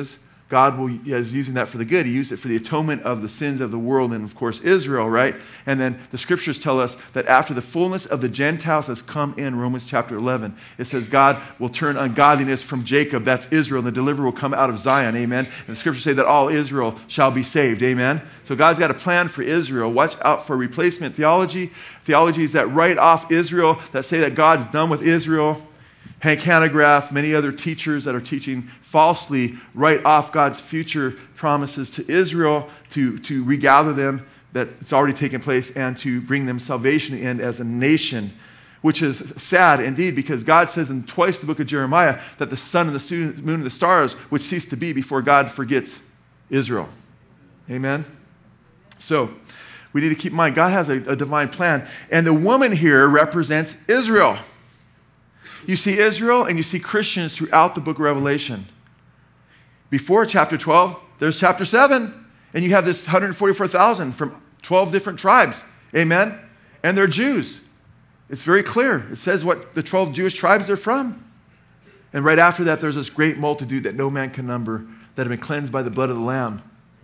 God will, is using that for the good. He used it for the atonement of the sins of the world and, of course, Israel, right? And then the scriptures tell us that after the fullness of the Gentiles has come in, Romans chapter eleven, it says God will turn ungodliness from Jacob, that's Israel, and the deliverer will come out of Zion, amen? And the scriptures say that all Israel shall be saved, amen? So God's got a plan for Israel. Watch out for replacement theology. Theologies that write off Israel, that say that God's done with Israel. Hank Hanegraaff, many other teachers that are teaching falsely, write off God's future promises to Israel to, to regather them, that it's already taken place, and to bring them salvation in as a nation, which is sad indeed, because God says in twice the book of Jeremiah that the sun and the moon and the stars would cease to be before God forgets Israel. Amen? So we need to keep in mind, God has a, a divine plan, and the woman here represents Israel. You see Israel and you see Christians throughout the book of Revelation. Before chapter twelve, there's chapter seven, and you have this one hundred forty-four thousand from twelve different tribes. Amen? And they're Jews. It's very clear. It says what the twelve Jewish tribes are from. And right after that, there's this great multitude that no man can number that have been cleansed by the blood of the Lamb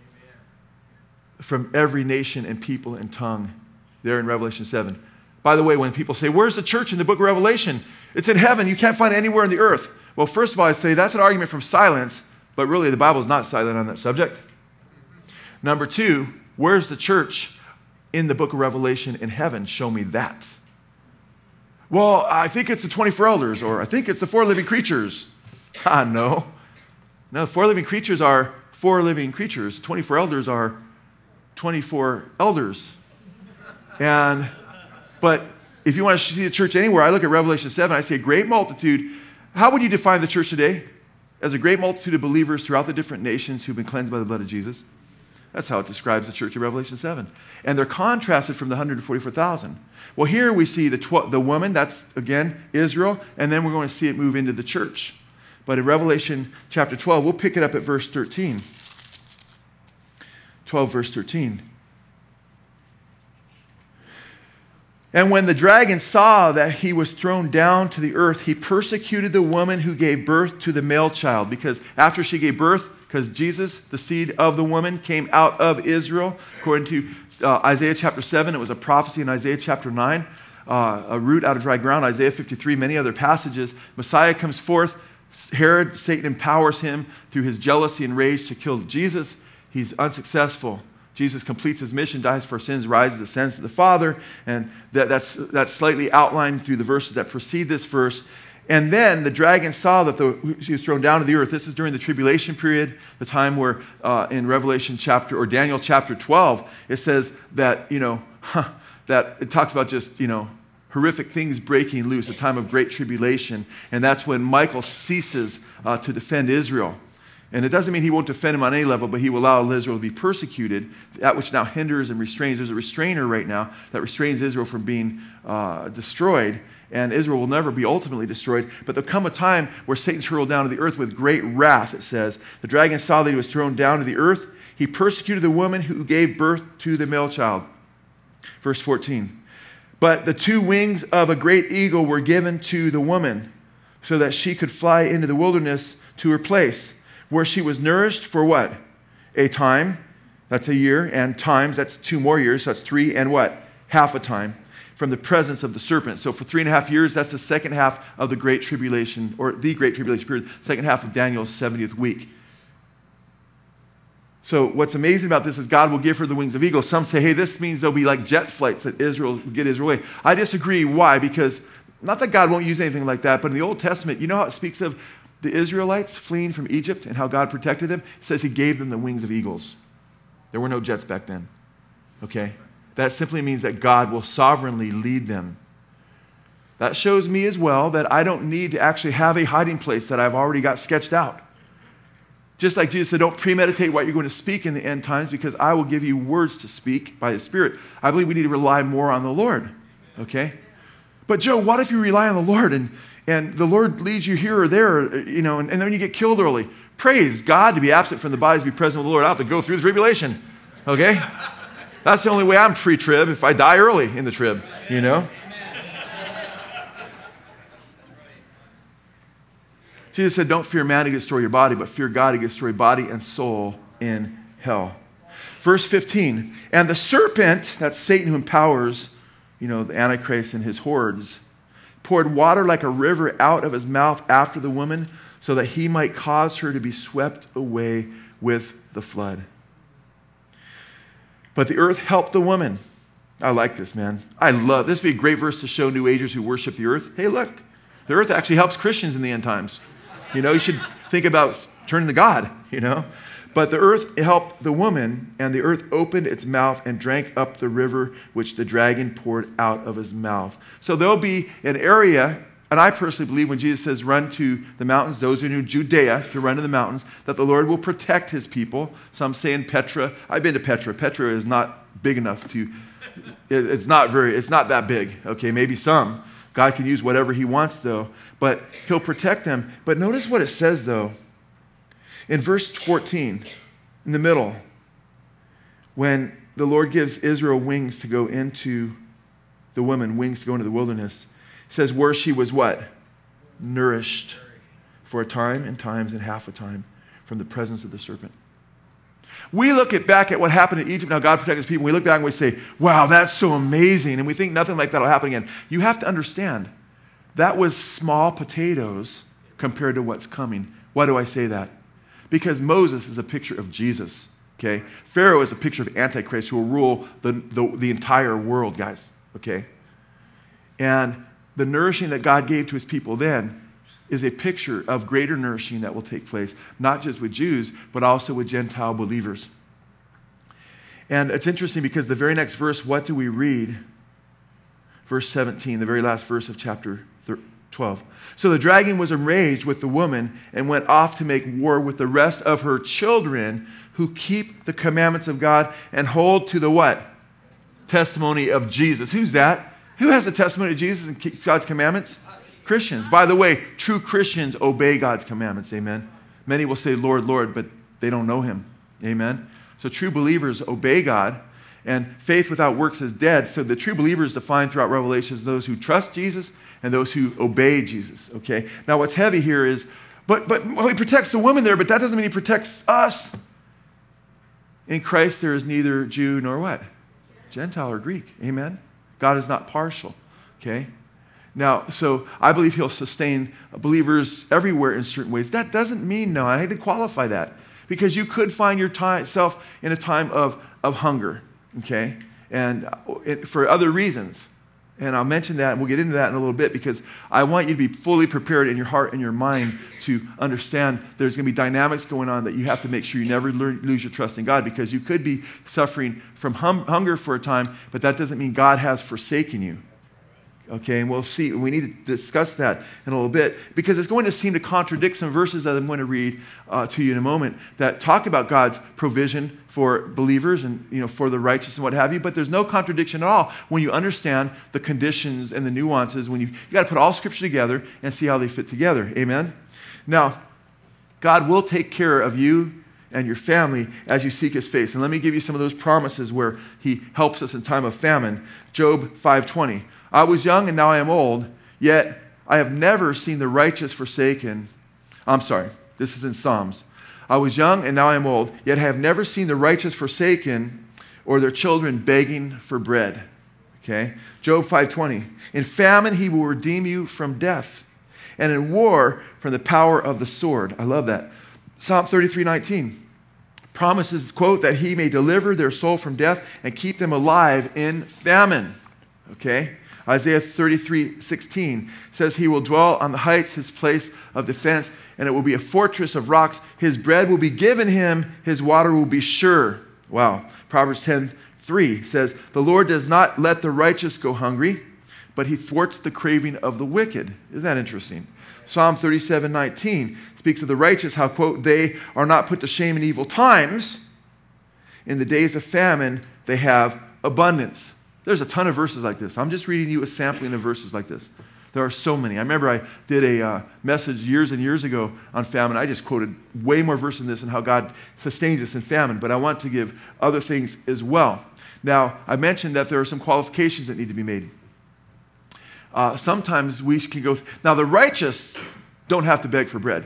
from every nation and people and tongue there in Revelation seven. By the way, when people say, where's the church in the book of Revelation? It's in heaven. You can't find it anywhere on the earth. Well, first of all, I say that's an argument from silence, but really the Bible is not silent on that subject. Number two, where's the church in the book of Revelation in heaven? Show me that. Well, I think it's the twenty-four elders, or I think it's the four living creatures. Ah, no. No, four living creatures are four living creatures. twenty-four elders are twenty-four elders. And, but if you want to see the church anywhere, I look at Revelation seven, I see a great multitude. How would you define the church today? As a great multitude of believers throughout the different nations who've been cleansed by the blood of Jesus. That's how it describes the church of Revelation seven. And they're contrasted from the one hundred forty-four thousand. Well, here we see the, tw- the woman, that's, again, Israel, and then we're going to see it move into the church. But in Revelation chapter twelve, we'll pick it up at verse thirteen. twelve, verse thirteen. And when the dragon saw that he was thrown down to the earth, he persecuted the woman who gave birth to the male child. Because after she gave birth, because Jesus, the seed of the woman, came out of Israel, according to uh, Isaiah chapter seven, it was a prophecy in Isaiah chapter nine, uh, a root out of dry ground, Isaiah fifty-three, many other passages. Messiah comes forth. Herod, Satan empowers him through his jealousy and rage to kill Jesus. He's unsuccessful. Jesus completes his mission, dies for sins, rises, ascends to the Father, and that, that's, that's slightly outlined through the verses that precede this verse. And then the dragon saw that the, she was thrown down to the earth. This is during the tribulation period, the time where uh, in Revelation chapter, or Daniel chapter twelve, it says that, you know, huh, that it talks about just, you know, horrific things breaking loose, a time of great tribulation. And that's when Michael ceases uh, to defend Israel. And it doesn't mean he won't defend him on any level, but he will allow Israel to be persecuted, that which now hinders and restrains. There's a restrainer right now that restrains Israel from being uh, destroyed, and Israel will never be ultimately destroyed. But there'll come a time where Satan's hurled down to the earth with great wrath, it says. The dragon saw that he was thrown down to the earth. He persecuted the woman who gave birth to the male child. Verse fourteen. But the two wings of a great eagle were given to the woman so that she could fly into the wilderness to her place, where she was nourished for what? A time, that's a year, and times, that's two more years, so that's three and what? Half a time, from the presence of the serpent. So for three and a half years, that's the second half of the Great Tribulation, or the Great Tribulation period, second half of Daniel's seventieth week. So what's amazing about this is God will give her the wings of eagles. Some say, hey, this means there'll be like jet flights that Israel will get Israel away. I disagree. Why? Because, not that God won't use anything like that, but in the Old Testament, you know how it speaks of the Israelites fleeing from Egypt and how God protected them? It says he gave them the wings of eagles. There were no jets back then. Okay? That simply means that God will sovereignly lead them. That shows me as well that I don't need to actually have a hiding place that I've already got sketched out. Just like Jesus said, don't premeditate what you're going to speak in the end times, because I will give you words to speak by the Spirit. I believe we need to rely more on the Lord. Okay? But Joe, what if you rely on the Lord and And the Lord leads you here or there, you know, and, and then you get killed early? Praise God, to be absent from the body is to be present with the Lord. I'll have to go through the tribulation, okay? That's the only way I'm pre-trib, if I die early in the trib, you know? Jesus said, don't fear man who can destroy your body, but fear God who can destroy body and soul in hell. Verse fifteen, and the serpent, that's Satan who empowers, you know, the Antichrist and his hordes, poured water like a river out of his mouth after the woman so that he might cause her to be swept away with the flood. But the earth helped the woman. I like this, man. I love, this would be a great verse to show New Agers who worship the earth. Hey, look, the earth actually helps Christians in the end times. You know, you should think about turning to God, you know. But the earth helped the woman, and the earth opened its mouth and drank up the river which the dragon poured out of his mouth. So there'll be an area, and I personally believe when Jesus says run to the mountains, those who knew Judea to run to the mountains, that the Lord will protect his people. Some say in Petra. I've been to Petra. Petra is not big enough to, it's not very, it's not that big. Okay, maybe some. God can use whatever he wants though, but he'll protect them. But notice what it says though. In verse fourteen, in the middle, when the Lord gives Israel wings to go into the woman, wings to go into the wilderness, it says where she was what? Nourished for a time and times and half a time from the presence of the serpent. We look at back at what happened in Egypt, now God protected his people. We look back and we say, wow, that's so amazing. And we think nothing like that will happen again. You have to understand, that was small potatoes compared to what's coming. Why do I say that? Because Moses is a picture of Jesus, okay? Pharaoh is a picture of Antichrist who will rule the, the, the entire world, guys, okay? And the nourishing that God gave to his people then is a picture of greater nourishing that will take place, not just with Jews, but also with Gentile believers. And it's interesting because the very next verse, what do we read? Verse seventeen, the very last verse of chapter twelve. So the dragon was enraged with the woman and went off to make war with the rest of her children who keep the commandments of God and hold to the what? Testimony of Jesus. Who's that? Who has the testimony of Jesus and keeps God's commandments? Christians. By the way, true Christians obey God's commandments. Amen. Many will say, Lord, Lord, but they don't know him. Amen. So true believers obey God. And faith without works is dead. So the true believers defined throughout Revelation as those who trust Jesus and those who obey Jesus. Okay. Now what's heavy here is, but but well, he protects the woman there, but that doesn't mean he protects us. In Christ there is neither Jew nor what? Gentile or Greek. Amen. God is not partial. Okay. Now, so I believe he'll sustain believers everywhere in certain ways. That doesn't mean, no, I had to qualify that. Because you could find yourself in a time of, of hunger. Okay, and it, for other reasons. And I'll mention that, and we'll get into that in a little bit, because I want you to be fully prepared in your heart and your mind to understand there's going to be dynamics going on that you have to make sure you never learn, lose your trust in God, because you could be suffering from hum, hunger for a time, but that doesn't mean God has forsaken you. Okay, and we'll see. We need to discuss that in a little bit, because it's going to seem to contradict some verses that I'm going to read uh, to you in a moment that talk about God's provision for believers and, you know, for the righteous and what have you. But there's no contradiction at all when you understand the conditions and the nuances. When you you got to put all Scripture together and see how they fit together. Amen. Now, God will take care of you and your family as you seek his face. And let me give you some of those promises where he helps us in time of famine. Job five twenty. I was young and now I am old, yet I have never seen the righteous forsaken. I'm sorry, this is in Psalms. I was young and now I am old, yet I have never seen the righteous forsaken or their children begging for bread. Okay? Job five twenty. In famine he will redeem you from death, and in war from the power of the sword. I love that. Psalm thirty-three nineteen promises, quote, that he may deliver their soul from death and keep them alive in famine. Okay? Isaiah thirty-three sixteen says he will dwell on the heights, his place of defense, and it will be a fortress of rocks. His bread will be given him, his water will be sure. Wow. Proverbs ten three says, the Lord does not let the righteous go hungry, but he thwarts the craving of the wicked. Isn't that interesting? Psalm thirty-seven nineteen speaks of the righteous, how, quote, they are not put to shame in evil times. In the days of famine, they have abundance. There's a ton of verses like this. I'm just reading you a sampling of verses like this. There are so many. I remember I did a uh, message years and years ago on famine. I just quoted way more verses than this and how God sustains us in famine. But I want to give other things as well. Now, I mentioned that there are some qualifications that need to be made. Uh, sometimes we can go... Th- now, the righteous don't have to beg for bread.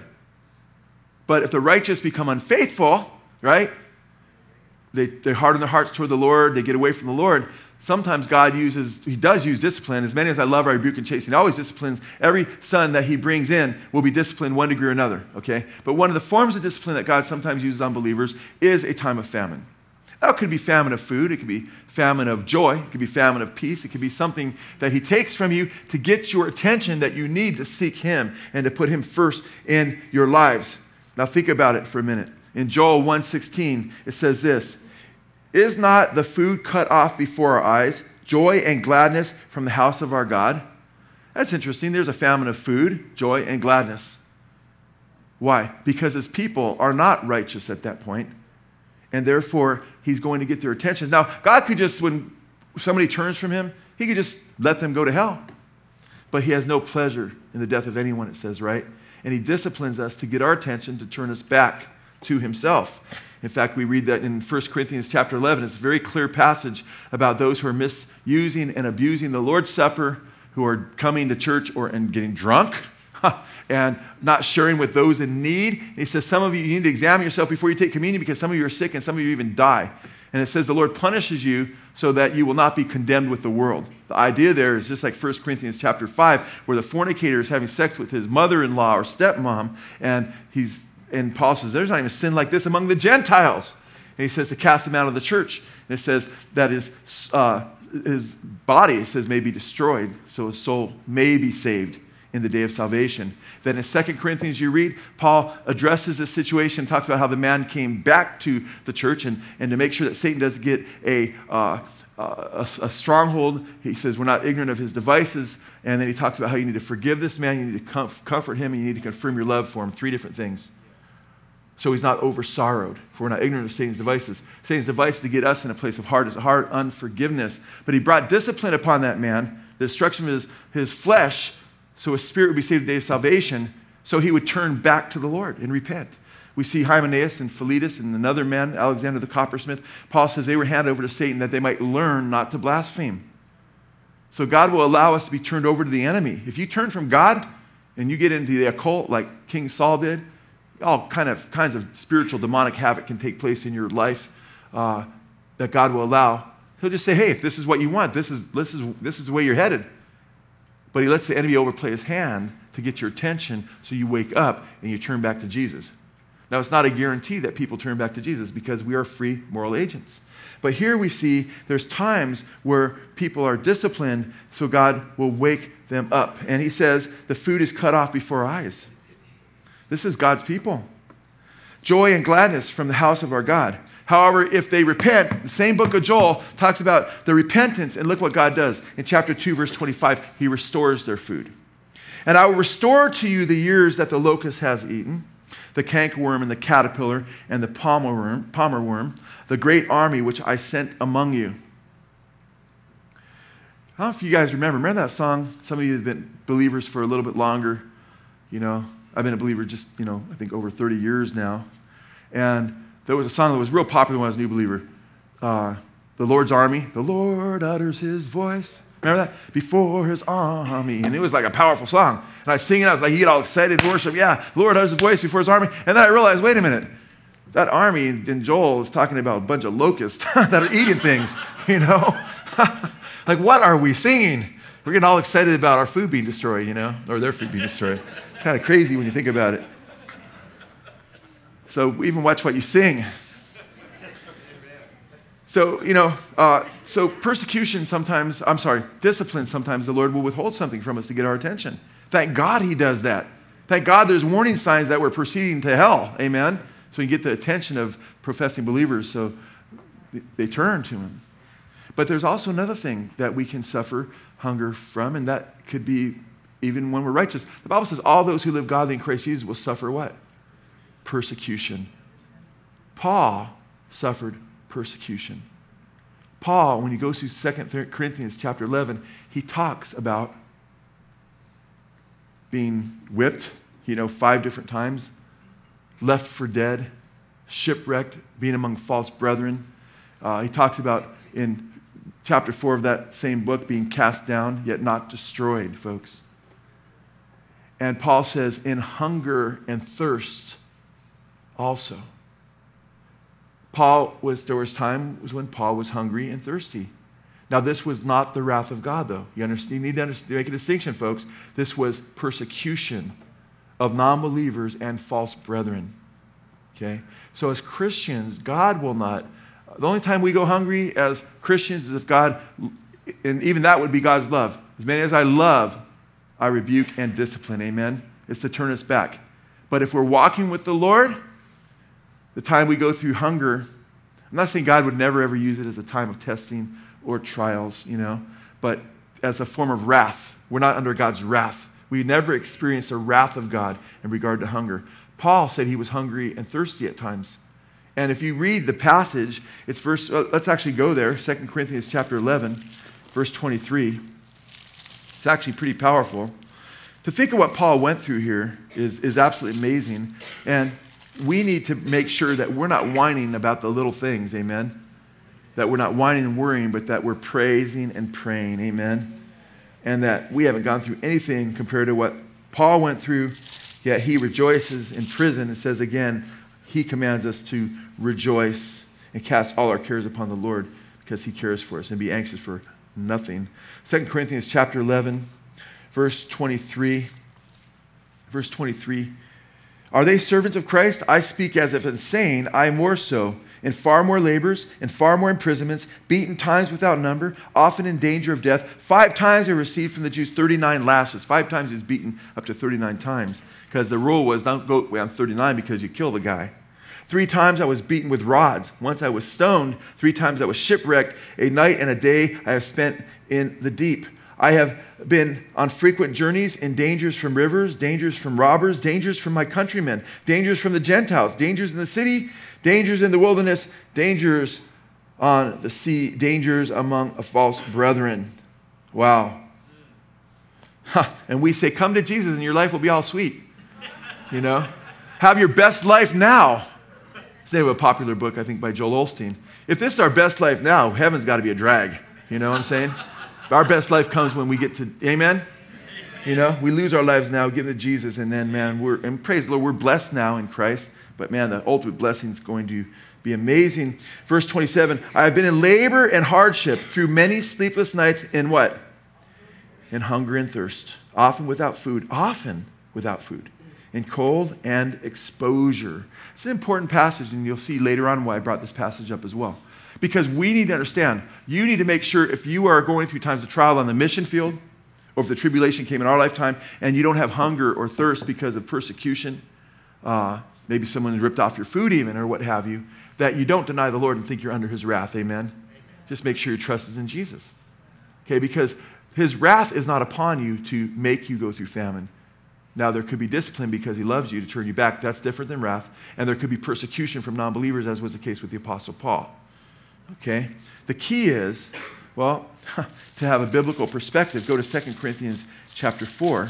But if the righteous become unfaithful, right, they, they harden their hearts toward the Lord, they get away from the Lord, sometimes God uses, he does use discipline. As many as I love, I rebuke and chasten. He always disciplines. Every son that he brings in will be disciplined one degree or another, okay? But one of the forms of discipline that God sometimes uses on believers is a time of famine. Now, it could be famine of food. It could be famine of joy. It could be famine of peace. It could be something that he takes from you to get your attention that you need to seek him and to put him first in your lives. Now, think about it for a minute. In Joel one sixteen, it says this, "Is not the food cut off before our eyes, joy and gladness from the house of our God?" That's interesting. There's a famine of food, joy, and gladness. Why? Because his people are not righteous at that point, and therefore he's going to get their attention. Now, God could just, when somebody turns from him, he could just let them go to hell. But he has no pleasure in the death of anyone, it says, right? And he disciplines us to get our attention, to turn us back to himself. In fact, we read that in First Corinthians chapter eleven. It's a very clear passage about those who are misusing and abusing the Lord's Supper, who are coming to church or and getting drunk and not sharing with those in need. And he says, some of you, you need to examine yourself before you take communion because some of you are sick and some of you even die. And it says the Lord punishes you so that you will not be condemned with the world. The idea there is just like First Corinthians chapter five, where the fornicator is having sex with his mother-in-law or stepmom, and he's and Paul says, there's not even sin like this among the Gentiles. And he says to cast him out of the church. And it says that his, uh, his body, it says, may be destroyed, so his soul may be saved in the day of salvation. Then in Second Corinthians you read, Paul addresses this situation, talks about how the man came back to the church, and, and to make sure that Satan doesn't get a, uh, a, a stronghold. He says we're not ignorant of his devices. And then he talks about how you need to forgive this man, you need to comf- comfort him, and you need to confirm your love for him. Three different things. So he's not over-sorrowed, for we're not ignorant of Satan's devices. Satan's device is to get us in a place of hard, hard unforgiveness. But he brought discipline upon that man, the destruction of his, his flesh, so his spirit would be saved in the day of salvation, so he would turn back to the Lord and repent. We see Hymenaeus and Philetus and another man, Alexander the coppersmith. Paul says they were handed over to Satan that they might learn not to blaspheme. So God will allow us to be turned over to the enemy. If you turn from God and you get into the occult like King Saul did, all kind of kinds of spiritual demonic havoc can take place in your life uh, that God will allow. He'll just say, hey, if this is what you want, this is, this is, this is the way you're headed. But he lets the enemy overplay his hand to get your attention so you wake up and you turn back to Jesus. Now, it's not a guarantee that people turn back to Jesus because we are free moral agents. But here we see there's times where people are disciplined so God will wake them up. And he says the food is cut off before our eyes. This is God's people. Joy and gladness from the house of our God. However, if they repent, the same book of Joel talks about the repentance, and look what God does. In chapter two, verse twenty-five, he restores their food. And I will restore to you the years that the locust has eaten, the cankerworm and the caterpillar and the palmer worm, palmer worm, the great army which I sent among you. I don't know if you guys remember. Remember that song? Some of you have been believers for a little bit longer. You know, I've been a believer just, you know, I think over thirty years now. And there was a song that was real popular when I was a new believer. Uh, the Lord's Army. The Lord utters his voice. Remember that? Before his army. And it was like a powerful song. And I sing it. I was like, you get all excited in worship. Yeah, the Lord utters his voice before his army. And then I realized, wait a minute. That army in Joel is talking about a bunch of locusts that are eating things, you know? Like, what are we singing? We're getting all excited about our food being destroyed, you know, or their food being destroyed. Kind of crazy when you think about it. So even watch what you sing. So, you know, uh, so persecution sometimes, I'm sorry, discipline sometimes the Lord will withhold something from us to get our attention. Thank God he does that. Thank God there's warning signs that we're proceeding to hell. Amen? So you get the attention of professing believers so they turn to him. But there's also another thing that we can suffer hunger from, and that could be even when we're righteous. The Bible says all those who live godly in Christ Jesus will suffer what? Persecution. Paul suffered persecution. Paul, when he goes through Second Corinthians chapter eleven, he talks about being whipped, you know, five different times, left for dead, shipwrecked, being among false brethren. Uh, he talks about in chapter four of that same book being cast down, yet not destroyed, folks. And Paul says, in hunger and thirst also. Paul was, there was time was when Paul was hungry and thirsty. Now, this was not the wrath of God, though. You, understand, you need to understand, make a distinction, folks. This was persecution of non-believers and false brethren. Okay? So as Christians, God will not, the only time we go hungry as Christians is if God, and even that would be God's love. As many as I love, I rebuke and discipline. Amen? It's to turn us back. But if we're walking with the Lord, the time we go through hunger, I'm not saying God would never ever use it as a time of testing or trials, you know, but as a form of wrath. We're not under God's wrath. We never experienced the wrath of God in regard to hunger. Paul said he was hungry and thirsty at times. And if you read the passage, it's verse, uh, let's actually go there, Second Corinthians chapter eleven, verse twenty-three. It's actually pretty powerful. To think of what Paul went through here is, is absolutely amazing. And we need to make sure that we're not whining about the little things, amen? That we're not whining and worrying, but that we're praising and praying, amen? And that we haven't gone through anything compared to what Paul went through, yet he rejoices in prison. It says again, he commands us to rejoice and cast all our cares upon the Lord because he cares for us and be anxious for nothing. Second Corinthians chapter eleven, verse twenty-three. Verse twenty-three. Are they servants of Christ? I speak as if insane, I more so. In far more labors, in far more imprisonments, beaten times without number, often in danger of death. Five times I received from the Jews thirty-nine lashes. Five times he was beaten up to thirty-nine times. Because the rule was don't go on thirty-nine because you kill the guy. Three times I was beaten with rods. Once I was stoned. Three times I was shipwrecked. A night and a day I have spent in the deep. I have been on frequent journeys in dangers from rivers, dangers from robbers, dangers from my countrymen, dangers from the Gentiles, dangers in the city, dangers in the wilderness, dangers on the sea, dangers among false brethren. Wow. Huh. And we say, come to Jesus and your life will be all sweet. You know? Have your best life now. It's the name of a popular book, I think, by Joel Osteen. If this is our best life now, heaven's got to be a drag. You know what I'm saying? Our best life comes when we get to, amen? You know, we lose our lives now, give it to Jesus, and then, man, we're, and praise the Lord, we're blessed now in Christ. But, man, the ultimate blessing is going to be amazing. Verse twenty-seven, I have been in labor and hardship through many sleepless nights in what? In hunger and thirst, often without food, often without food, in cold and exposure. It's an important passage, and you'll see later on why I brought this passage up as well. Because we need to understand, you need to make sure if you are going through times of trial on the mission field, or if the tribulation came in our lifetime, and you don't have hunger or thirst because of persecution, uh, maybe someone ripped off your food even, or what have you, that you don't deny the Lord and think you're under his wrath, amen? Amen. Just make sure your trust is in Jesus. Okay, because his wrath is not upon you to make you go through famine. Now, there could be discipline because he loves you to turn you back. That's different than wrath. And there could be persecution from non-believers, as was the case with the Apostle Paul. Okay? The key is, well, to have a biblical perspective, go to Second Corinthians chapter four.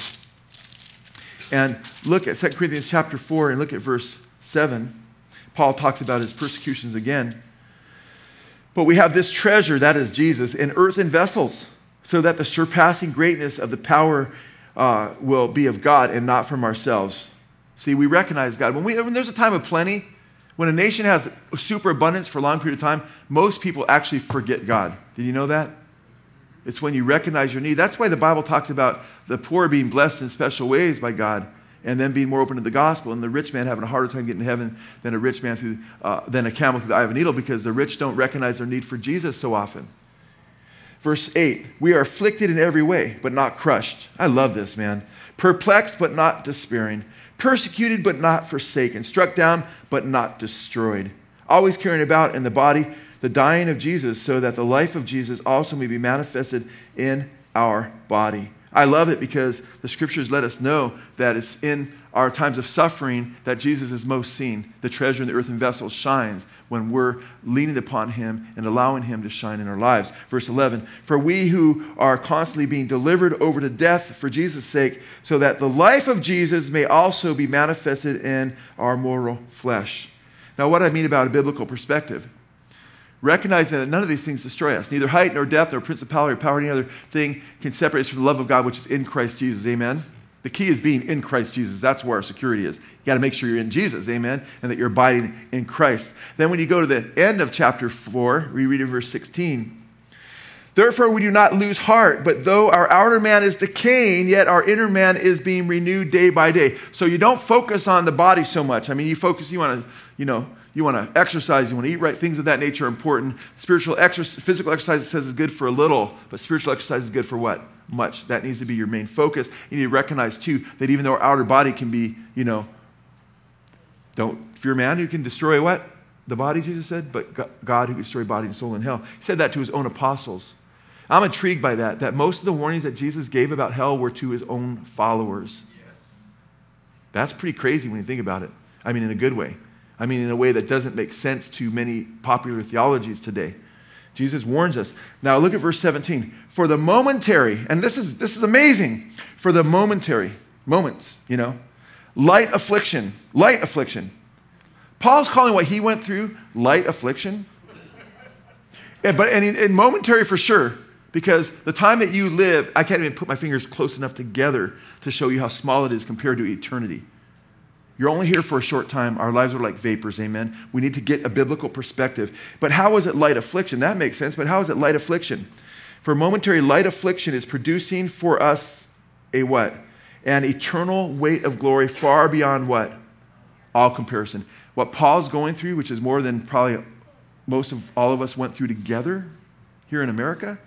And look at Second Corinthians chapter four and look at verse seven. Paul talks about his persecutions again. But we have this treasure, that is Jesus, in earthen vessels, so that the surpassing greatness of the power uh, will be of God and not from ourselves. See, we recognize God. When, we, when there's a time of plenty, when a nation has superabundance for a long period of time, most people actually forget God. Did you know that? It's when you recognize your need. That's why the Bible talks about the poor being blessed in special ways by God and then being more open to the gospel, and the rich man having a harder time getting to heaven than a rich man through, uh, than a camel through the eye of a needle, because the rich don't recognize their need for Jesus so often. Verse eight, we are afflicted in every way, but not crushed. I love this, man. Perplexed, but not despairing. Persecuted, but not forsaken. Struck down, but not destroyed. Always carrying about in the body the dying of Jesus, so that the life of Jesus also may be manifested in our body. I love it because the scriptures let us know that it's in our times of suffering that Jesus is most seen. The treasure in the earthen vessel shines when we're leaning upon him and allowing him to shine in our lives. Verse eleven, for we who are constantly being delivered over to death for Jesus' sake, so that the life of Jesus may also be manifested in our mortal flesh. Now, what I mean about a biblical perspective, recognizing that none of these things destroy us. Neither height nor depth nor principality or power or any other thing can separate us from the love of God which is in Christ Jesus. Amen? The key is being in Christ Jesus. That's where our security is. You got to make sure you're in Jesus, amen, and that you're abiding in Christ. Then when you go to the end of chapter four, we read in verse sixteen. Therefore we do not lose heart, but though our outer man is decaying, yet our inner man is being renewed day by day. So you don't focus on the body so much. I mean, you focus, you want to, you know, you want to exercise, you want to eat right, things of that nature are important. Spiritual exercise, physical exercise, it says, is good for a little, but spiritual exercise is good for what? Much. That needs to be your main focus. You need to recognize, too, that even though our outer body can be, you know, don't, if you're a man, you can destroy what? The body, Jesus said, but God who can destroy body and soul in hell. He said that to his own apostles. I'm intrigued by that, that most of the warnings that Jesus gave about hell were to his own followers. Yes. That's pretty crazy when you think about it. I mean, in a good way. I mean, in a way that doesn't make sense to many popular theologies today. Jesus warns us. Now look at verse seventeen. For the momentary, and this is this is amazing, for the momentary, moments, you know, light affliction, light affliction. Paul's calling what he went through light affliction. Yeah, but and, in, and momentary for sure, because the time that you live, I can't even put my fingers close enough together to show you how small it is compared to eternity. You're only here for a short time. Our lives are like vapors, amen? We need to get a biblical perspective. But how is it light affliction? That makes sense, but how is it light affliction? For momentary light affliction is producing for us a what? An eternal weight of glory far beyond what? All comparison. What Paul's going through, which is more than probably most of all of us went through together here in America,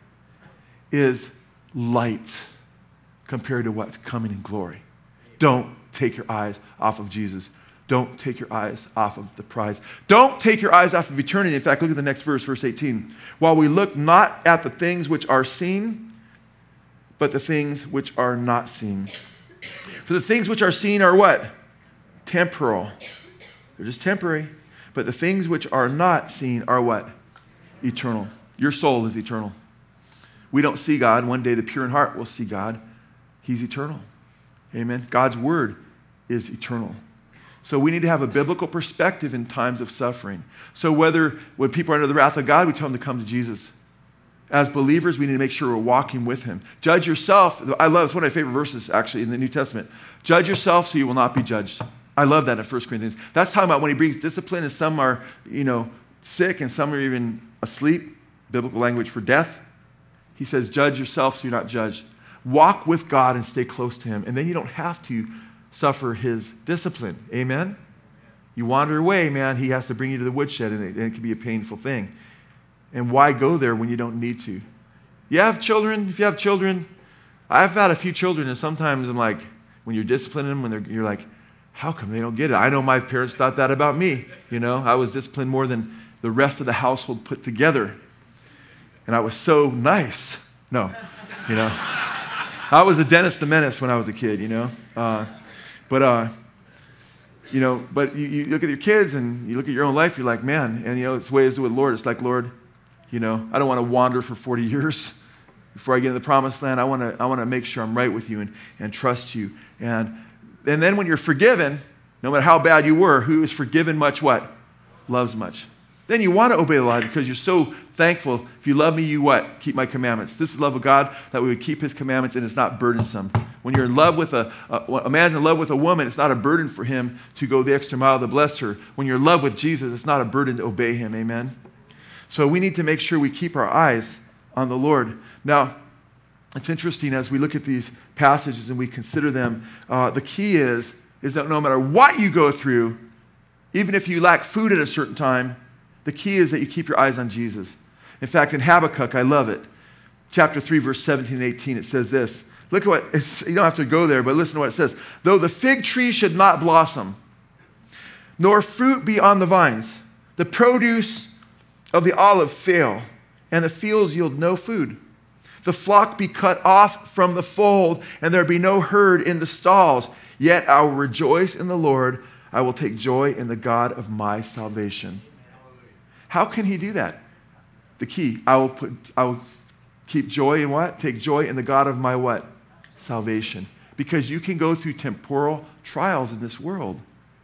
is light compared to what's coming in glory. Don't take your eyes off of Jesus. Don't take your eyes off of the prize. Don't take your eyes off of eternity. In fact, look at the next verse, verse eighteen. While we look not at the things which are seen, but the things which are not seen. For the things which are seen are what? Temporal. They're just temporary. But the things which are not seen are what? Eternal. Your soul is eternal. We don't see God. One day the pure in heart will see God. He's eternal. Amen. God's word is eternal. So we need to have a biblical perspective in times of suffering. So whether when people are under the wrath of God, we tell them to come to Jesus. As believers, we need to make sure we're walking with him. Judge yourself. I love, it's one of my favorite verses actually in the New Testament. Judge yourself so you will not be judged. I love that in First Corinthians. That's talking about when he brings discipline and some are, you know, sick and some are even asleep. Biblical language for death. He says, judge yourself so you're not judged. Walk with God and stay close to him. And then you don't have to suffer his discipline. Amen? You wander away, man, he has to bring you to the woodshed, and it, and it can be a painful thing. And why go there when you don't need to? You have children. If you have children, I've had a few children, and sometimes I'm like, when you're disciplining them, when they're, you're like, how come they don't get it? I know my parents thought that about me. You know, I was disciplined more than the rest of the household put together. And I was so nice. No, you know. I was a Dennis the Menace when I was a kid, you know. Uh, but, uh, you know, but you, you look at your kids and you look at your own life, you're like, man, and, you know, it's the way it is with the Lord. It's like, Lord, you know, I don't want to wander for forty years before I get into the promised land. I want to I want to make sure I'm right with you and, and trust you. And, and then when you're forgiven, no matter how bad you were, who is forgiven much what? Loves much. Then you want to obey the law because you're so thankful. If you love me, you what? Keep my commandments. This is the love of God, that we would keep his commandments, and it's not burdensome. When you're in love with a, a, a man's in love with a woman, it's not a burden for him to go the extra mile to bless her. When you're in love with Jesus, it's not a burden to obey him. Amen? So we need to make sure we keep our eyes on the Lord. Now, it's interesting as we look at these passages and we consider them, uh, the key is, is that no matter what you go through, even if you lack food at a certain time, the key is that you keep your eyes on Jesus. In fact, in Habakkuk, I love it. Chapter three, verse seventeen and eighteen, it says this. Look at what, it's, you don't have to go there, but listen to what it says. Though the fig tree should not blossom, nor fruit be on the vines, the produce of the olive fail, and the fields yield no food. The flock be cut off from the fold, and there be no herd in the stalls. Yet I will rejoice in the Lord. I will take joy in the God of my salvation. How can he do that? The key, I will put, I will keep joy in what? Take joy in the God of my what? Salvation. Because you can go through temporal trials in this world.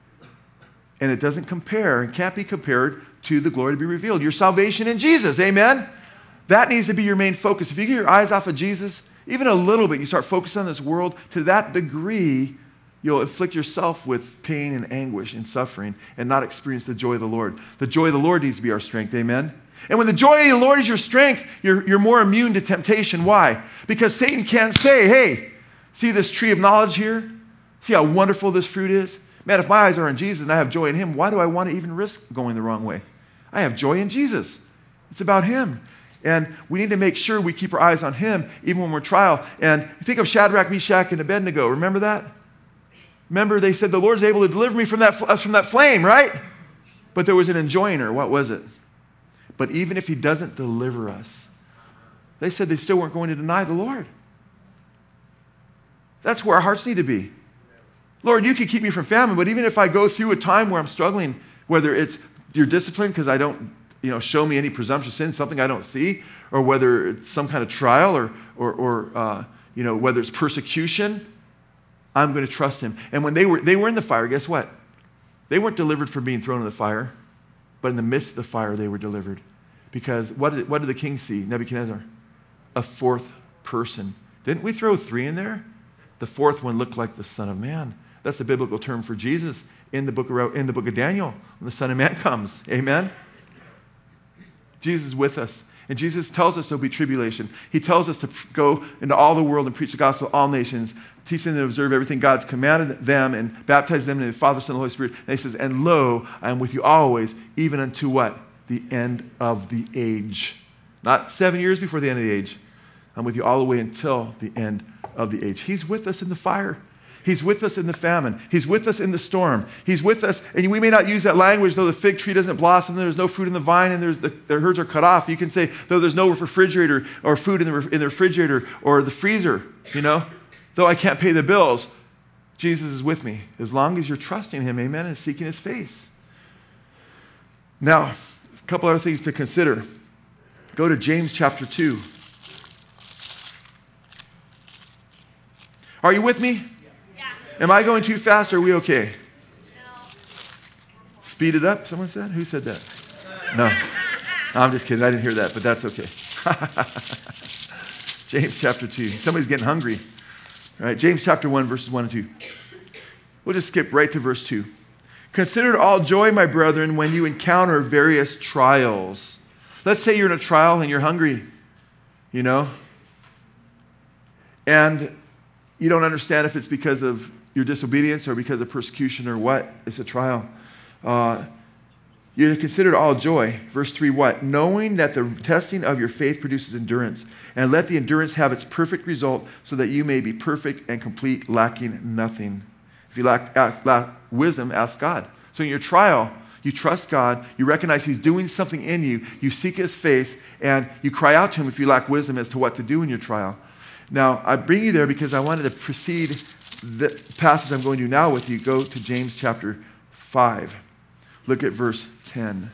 And it doesn't compare and can't be compared to the glory to be revealed. Your salvation in Jesus, amen? That needs to be your main focus. If you get your eyes off of Jesus even a little bit, you start focusing on this world, to that degree, you'll afflict yourself with pain and anguish and suffering and not experience the joy of the Lord. The joy of the Lord needs to be our strength, amen? And when the joy of the Lord is your strength, you're, you're more immune to temptation. Why? Because Satan can't say, hey, see this tree of knowledge here? See how wonderful this fruit is? Man, if my eyes are on Jesus and I have joy in him, why do I want to even risk going the wrong way? I have joy in Jesus. It's about him. And we need to make sure we keep our eyes on him even when we're trial. And think of Shadrach, Meshach, and Abednego. Remember that? Remember they said the Lord's able to deliver me from that, from that flame, right? But there was an enjoiner. What was it? But even if he doesn't deliver us, they said they still weren't going to deny the Lord. That's where our hearts need to be. Lord, you can keep me from famine, but even if I go through a time where I'm struggling, whether it's your discipline because I don't, you know, show me any presumptuous sin, something I don't see, or whether it's some kind of trial, or, or, or uh, you know, whether it's persecution, I'm going to trust him. And when they were, they were in the fire, guess what? They weren't delivered from being thrown in the fire, but in the midst of the fire, they were delivered. Because what did, what did the king see, Nebuchadnezzar? A fourth person. Didn't we throw three in there? The fourth one looked like the Son of Man. That's a biblical term for Jesus in the book of, in the book of Daniel, when the Son of Man comes. Amen? Jesus is with us. And Jesus tells us there'll be tribulation. He tells us to go into all the world and preach the gospel to all nations, teach them to observe everything God's commanded them, and baptize them in the Father, Son, and the Holy Spirit. And he says, and lo, I am with you always, even unto what? The end of the age. Not seven years before the end of the age. I'm with you all the way until the end of the age. He's with us in the fire. He's with us in the famine. He's with us in the storm. He's with us, and we may not use that language, though the fig tree doesn't blossom, there's no fruit in the vine, and there's the, the herds are cut off. You can say, though there's no refrigerator or food in the, in the refrigerator or the freezer, you know, though I can't pay the bills, Jesus is with me as long as you're trusting him, amen, and seeking his face. Now, a couple other things to consider. Go to James chapter two. Are you with me? Am I going too fast or are we okay? No. Speed it up, someone said? Who said that? No. No, I'm just kidding. I didn't hear that, but that's okay. James chapter two. Somebody's getting hungry. All right, James chapter one, verses one and two. We'll just skip right to verse two. Consider it all joy, my brethren, when you encounter various trials. Let's say you're in a trial and you're hungry, you know, and you don't understand if it's because of your disobedience or because of persecution or what. It's a trial. Uh, you're considered all joy. Verse three, what? Knowing that the testing of your faith produces endurance, and let the endurance have its perfect result, so that you may be perfect and complete, lacking nothing. If you lack, lack wisdom, ask God. So in your trial, you trust God, you recognize he's doing something in you, you seek his face, and you cry out to him if you lack wisdom as to what to do in your trial. Now, I bring you there because I wanted to precede the passage I'm going to now with you. Go to James chapter five. Look at verse ten.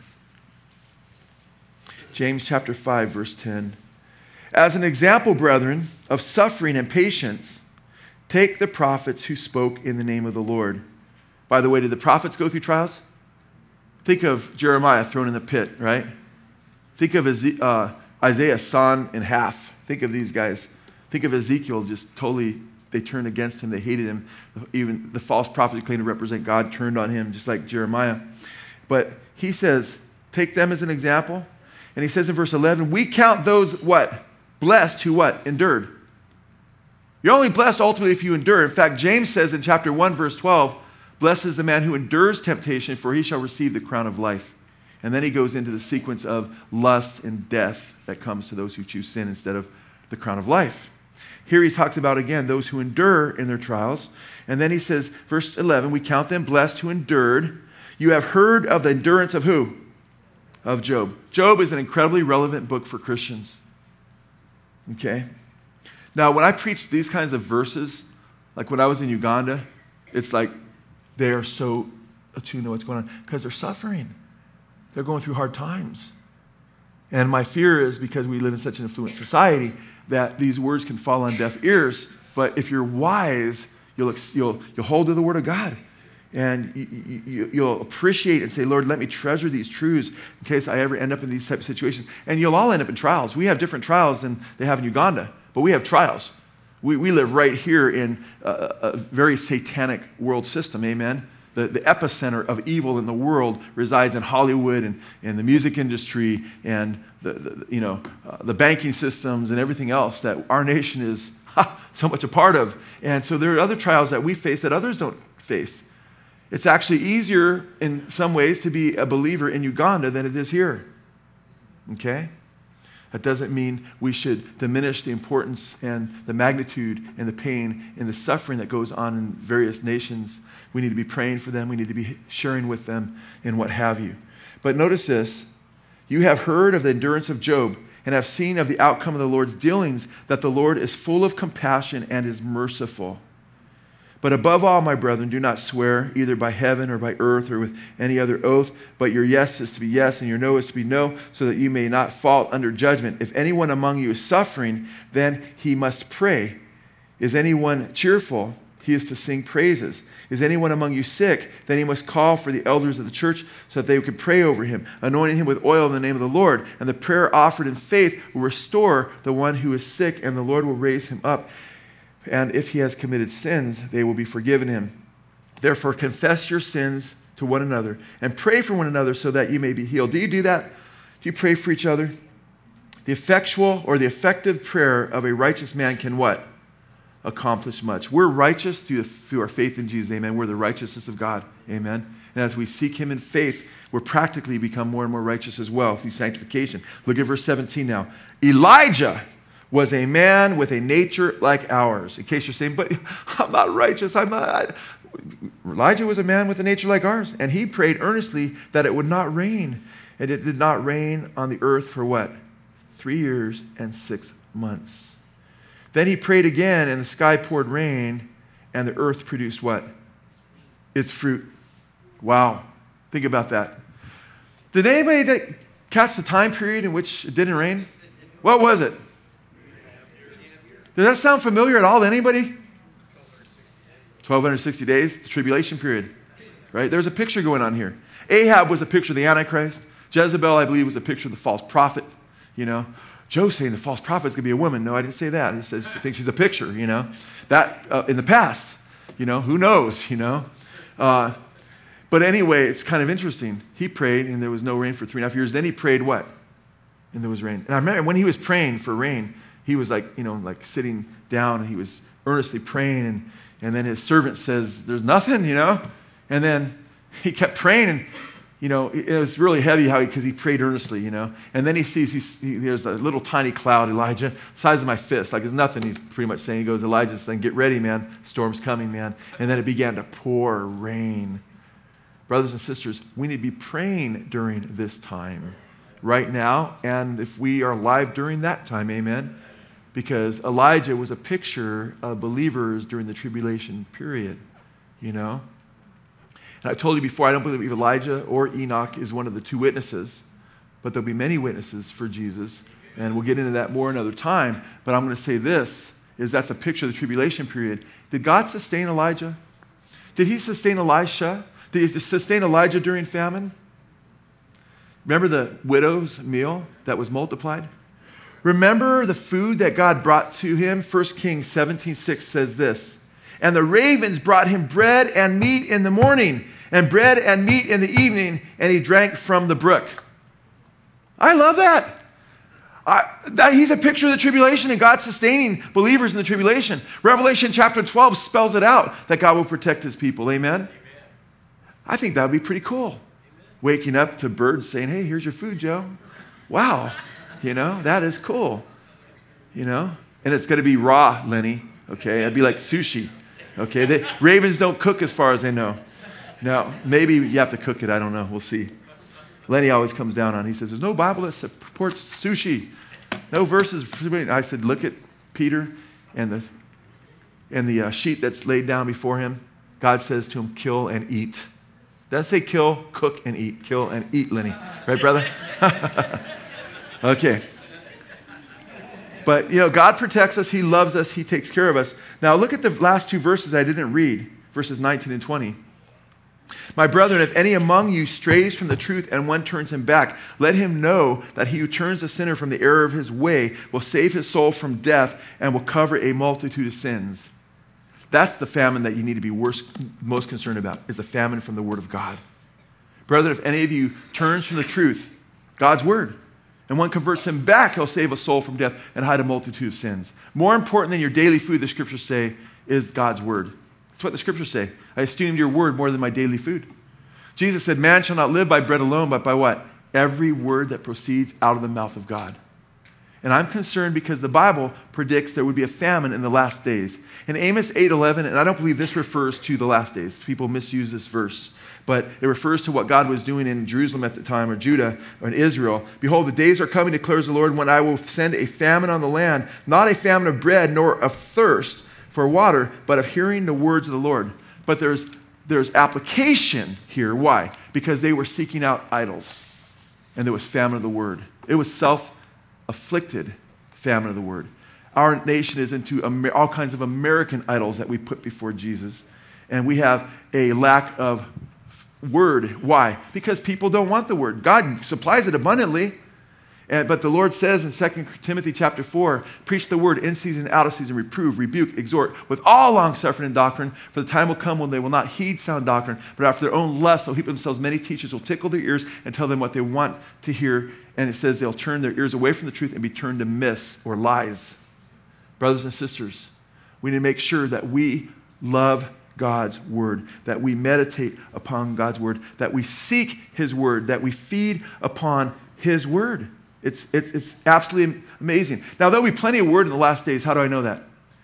James chapter five, verse ten. As an example, brethren, of suffering and patience, take the prophets who spoke in the name of the Lord. By the way, did the prophets go through trials? Think of Jeremiah thrown in the pit, right? Think of uh, Isaiah sawn in half. Think of these guys. Think of Ezekiel, just totally, they turned against him. They hated him. Even the false prophet who claimed to represent God turned on him, just like Jeremiah. But he says, take them as an example. And he says in verse eleven, we count those, what? Blessed who what? Endured. You're only blessed ultimately if you endure. In fact, James says in chapter one, verse twelve, blessed is the man who endures temptation, for he shall receive the crown of life. And then he goes into the sequence of lust and death that comes to those who choose sin instead of the crown of life. Here he talks about, again, those who endure in their trials. And then he says, verse eleven, we count them blessed who endured. You have heard of the endurance of who? Of Job. Job is an incredibly relevant book for Christians. Okay? Now, when I preach these kinds of verses, like when I was in Uganda, it's like they are so attuned to what's going on because they're suffering. They're going through hard times. And my fear is, because we live in such an affluent society, that these words can fall on deaf ears. But if you're wise, you'll, you'll, you'll hold to the Word of God. And you, you, you'll appreciate and say, Lord, let me treasure these truths in case I ever end up in these types of situations. And you'll all end up in trials. We have different trials than they have in Uganda, but we have trials. We, we live right here in a, a very satanic world system, amen? The, the epicenter of evil in the world resides in Hollywood and, and the music industry and the, the you know uh, the banking systems and everything else that our nation is ha, so much a part of. And so there are other trials that we face that others don't face. It's actually easier in some ways to be a believer in Uganda than it is here. Okay? That doesn't mean we should diminish the importance and the magnitude and the pain and the suffering that goes on in various nations. We need to be praying for them. We need to be sharing with them and what have you. But notice this. You have heard of the endurance of Job and have seen of the outcome of the Lord's dealings, that the Lord is full of compassion and is merciful. But above all, my brethren, do not swear either by heaven or by earth or with any other oath, but your yes is to be yes and your no is to be no, so that you may not fall under judgment. If anyone among you is suffering, then he must pray. Is anyone cheerful? He is to sing praises. Is anyone among you sick? Then he must call for the elders of the church so that they could pray over him, anointing him with oil in the name of the Lord. And the prayer offered in faith will restore the one who is sick, and the Lord will raise him up. And if he has committed sins, they will be forgiven him. Therefore, confess your sins to one another and pray for one another so that you may be healed. Do you do that? Do you pray for each other? The effectual or the effective prayer of a righteous man can what? Accomplish much. We're righteous through, through our faith in Jesus. Amen. We're the righteousness of God. Amen. And as we seek him in faith, we're practically become more and more righteous as well through sanctification. Look at verse seventeen now. Elijah was a man with a nature like ours. In case you're saying, but I'm not righteous. I'm not. I... Elijah was a man with a nature like ours. And he prayed earnestly that it would not rain. And it did not rain on the earth for what? Three years and six months. Then he prayed again, and the sky poured rain, and the earth produced what? Its fruit. Wow. Think about that. Did anybody catch the time period in which it didn't rain? What was it? Does that sound familiar at all to anybody? twelve sixty days, the tribulation period. Right? There's a picture going on here. Ahab was a picture of the Antichrist. Jezebel, I believe, was a picture of the false prophet. You know, Joe's saying the false prophet's going to be a woman. No, I didn't say that. I said, I think she's a picture, you know. That, uh, in the past, you know, who knows, you know. Uh, but anyway, it's kind of interesting. He prayed, and there was no rain for three and a half years. Then he prayed what? And there was rain. And I remember when he was praying for rain, he was like, you know, like sitting down, and he was earnestly praying, and, and then his servant says, there's nothing, you know. And then he kept praying, and you know, it was really heavy how because he, he prayed earnestly, you know. And then he sees he's, he, there's a little tiny cloud, Elijah, size of my fist, like it's nothing. He's pretty much saying, he goes, Elijah's saying, get ready, man. Storm's coming, man. And then it began to pour rain. Brothers and sisters, we need to be praying during this time right now. And if we are alive during that time, amen. Because Elijah was a picture of believers during the tribulation period, you know. And I told you before, I don't believe Elijah or Enoch is one of the two witnesses, but there'll be many witnesses for Jesus, and we'll get into that more another time. But I'm going to say this, is that's a picture of the tribulation period. Did God sustain Elijah? Did he sustain Elisha? Did he sustain Elijah during famine? Remember the widow's meal that was multiplied? Remember the food that God brought to him? First Kings seventeen six says this, and the ravens brought him bread and meat in the morning, and bread and meat in the evening, and he drank from the brook. I love that. I, that he's a picture of the tribulation and God sustaining believers in the tribulation. Revelation chapter twelve spells it out that God will protect his people. Amen? Amen. I think that would be pretty cool. Amen. Waking up to birds saying, hey, here's your food, Joe. Wow. You know, that is cool. You know? And it's going to be raw, Lenny. Okay? It'd be like sushi. Okay, they, ravens don't cook as far as I know. Now, maybe you have to cook it. I don't know. We'll see. Lenny always comes down on it. He says, there's no Bible that supports sushi. No verses. I said, look at Peter and the, and the uh, sheet that's laid down before him. God says to him, kill and eat. Doesn't say kill, cook, and eat. Kill and eat, Lenny. Right, brother? Okay. But, you know, God protects us. He loves us. He takes care of us. Now, look at the last two verses I didn't read, verses nineteen and twenty. My brethren, if any among you strays from the truth and one turns him back, let him know that he who turns the sinner from the error of his way will save his soul from death and will cover a multitude of sins. That's the famine that you need to be worst, most concerned about, is a famine from the Word of God. Brethren, if any of you turns from the truth, God's Word, and one converts him back, he'll save a soul from death and hide a multitude of sins. More important than your daily food, the Scriptures say, is God's Word. That's what the Scriptures say. I esteem your word more than my daily food. Jesus said, man shall not live by bread alone, but by what? Every word that proceeds out of the mouth of God. And I'm concerned because the Bible predicts there would be a famine in the last days. In Amos eight eleven, and I don't believe this refers to the last days. People misuse this verse. But it refers to what God was doing in Jerusalem at the time, or Judah, or in Israel. Behold, the days are coming, declares the Lord, when I will send a famine on the land, not a famine of bread, nor of thirst for water, but of hearing the words of the Lord. But there's, there's application here. Why? Because they were seeking out idols. And there was famine of the word. It was self-afflicted famine of the word. Our nation is into Amer- all kinds of American idols that we put before Jesus. And we have a lack of word. Why? Because people don't want the word. God supplies it abundantly. And, but the Lord says in Second Timothy chapter four, preach the word in season, out of season, reprove, rebuke, exhort, with all long-suffering and doctrine, for the time will come when they will not heed sound doctrine, but after their own lust they'll heap themselves many teachers, will tickle their ears and tell them what they want to hear. And it says they'll turn their ears away from the truth and be turned to myths or lies. Brothers and sisters, we need to make sure that we love God's word, that we meditate upon God's word, that we seek his word, that we feed upon his word. It's, it's, it's absolutely amazing. Now, there'll be plenty of word in the last days. How do I know that?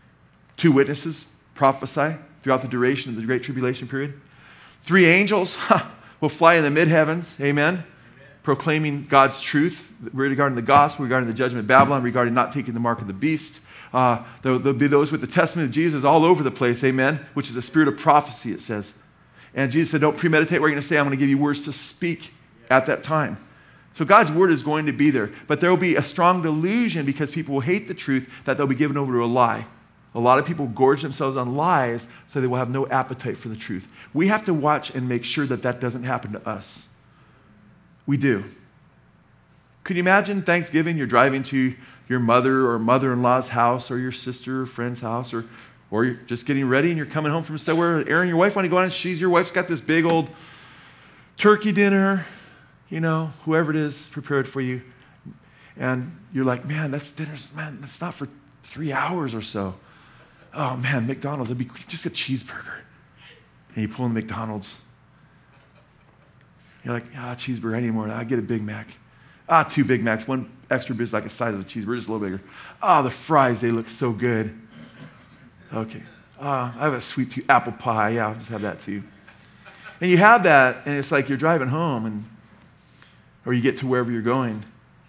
Two witnesses prophesy throughout the duration of the Great Tribulation period. Three angels ha, will fly in the mid-heavens, amen, amen, proclaiming God's truth regarding the gospel, regarding the judgment of Babylon, regarding not taking the mark of the beast. Uh, there'll, there'll be those with the testimony of Jesus all over the place, amen, which is a spirit of prophecy, it says. And Jesus said, don't premeditate what you're going to say. I'm going to give you words to speak at that time. So God's word is going to be there. But there will be a strong delusion because people will hate the truth that they'll be given over to a lie. A lot of people gorge themselves on lies so they will have no appetite for the truth. We have to watch and make sure that that doesn't happen to us. We do. Could you imagine Thanksgiving, you're driving to your mother or mother-in-law's house or your sister or friend's house, or, or you're just getting ready and you're coming home from somewhere. Aaron, your wife, want to go out and she's, your wife's got this big old turkey dinner, you know, whoever it is prepared for you. And you're like, man, that's dinner's, man, that's not for three hours or so. Oh, man, McDonald's, it'd be just a cheeseburger. And you pull in the McDonald's. You're like, ah, cheeseburger, I need more. I get a Big Mac. Ah, two Big Macs. One extra bit is like the size of a cheeseburger, just a little bigger. Ah, the fries, they look so good. Okay. Ah, I have a sweet tooth, apple pie. Yeah, I'll just have that too. And you have that, and it's like you're driving home, and or you get to wherever you're going,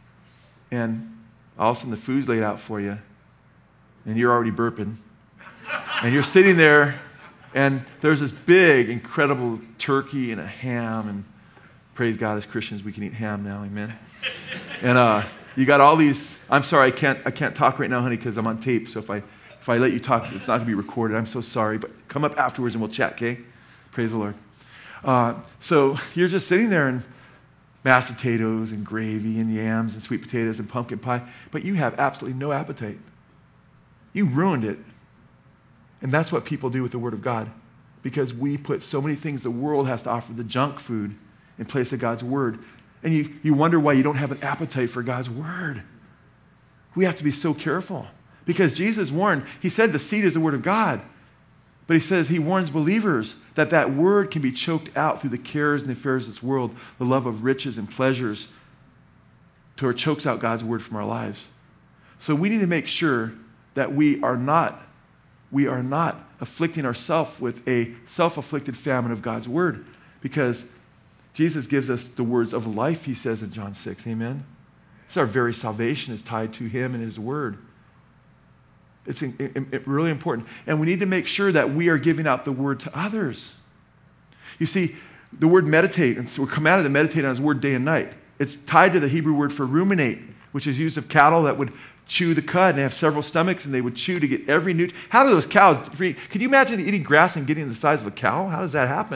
and all of a sudden the food's laid out for you, and you're already burping, and you're sitting there, and there's this big, incredible turkey and a ham, and praise God, as Christians, we can eat ham now, amen? And uh, you got all these, I'm sorry, I can't I can't talk right now, honey, because I'm on tape, so if I, if I let you talk, it's not going to be recorded. I'm so sorry, but come up afterwards and we'll chat, okay? Praise the Lord. Uh, so you're just sitting there, and mashed potatoes and gravy and yams and sweet potatoes and pumpkin pie, but you have absolutely no appetite. You ruined it. And that's what people do with the Word of God, because we put so many things the world has to offer, the junk food, in place of God's Word. And you, you wonder why you don't have an appetite for God's Word. We have to be so careful, because Jesus warned, he said the seed is the Word of God. But he says, he warns believers that that word can be choked out through the cares and the affairs of this world, the love of riches and pleasures, to where it chokes out God's word from our lives. So we need to make sure that we are not, we are not afflicting ourselves with a self-afflicted famine of God's word, because Jesus gives us the words of life, he says in John six, amen? So our very salvation is tied to him and his word. It's really important. And we need to make sure that we are giving out the word to others. You see, the word meditate, and so we're commanded to meditate on his word day and night. It's tied to the Hebrew word for ruminate, which is used of cattle that would chew the cud, and they have several stomachs, and they would chew to get every nutrient. How do those cows, can you imagine eating grass and getting the size of a cow? How does that happen?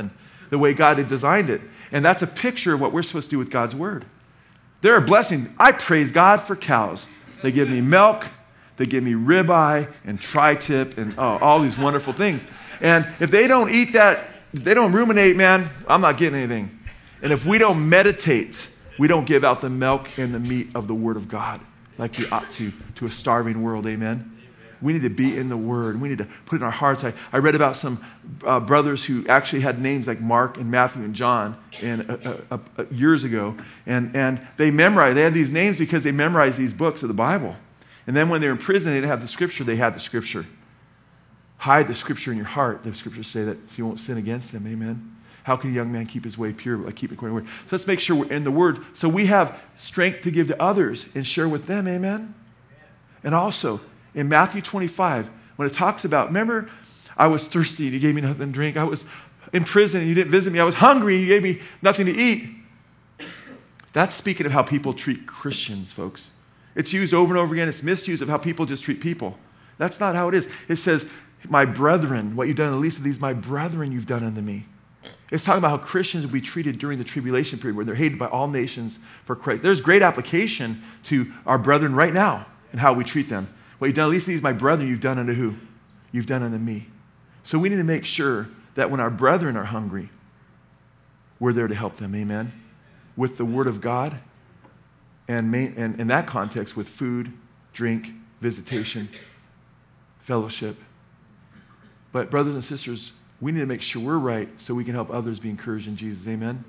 the way God had designed it. And that's a picture of what we're supposed to do with God's word. They're a blessing. I praise God for cows. They give me milk, they give me ribeye and tri-tip and oh, all these wonderful things. And if they don't eat that, if they don't ruminate, man, I'm not getting anything. And if we don't meditate, we don't give out the milk and the meat of the word of God like we ought to, to a starving world, amen? We need to be in the Word. We need to put it in our hearts. I, I read about some uh, brothers who actually had names like Mark and Matthew and John in, uh, uh, uh, years ago. And, and they memorized, they had these names because they memorized these books of the Bible. And then when they were in prison, they didn't have the Scripture, they had the Scripture. Hide the Scripture in your heart. The Scriptures say that so you won't sin against Him, amen? How can a young man keep his way pure by keeping according to the Word? So let's make sure we're in the Word so we have strength to give to others and share with them, amen? And also, in Matthew twenty-five, when it talks about, remember, I was thirsty and you gave me nothing to drink. I was in prison and you didn't visit me. I was hungry and you gave me nothing to eat. That's speaking of how people treat Christians, folks. It's used over and over again. It's misused of how people just treat people. That's not how it is. It says, my brethren, what you've done to the least of these, my brethren, you've done unto me. It's talking about how Christians will be treated during the tribulation period where they're hated by all nations for Christ. There's great application to our brethren right now and how we treat them. What you've done, at least these, my brethren, you've done unto who? You've done unto me. So we need to make sure that when our brethren are hungry, we're there to help them, amen? With the Word of God, and, main, and in that context, with food, drink, visitation, fellowship. But brothers and sisters, we need to make sure we're right so we can help others be encouraged in Jesus, amen? Amen.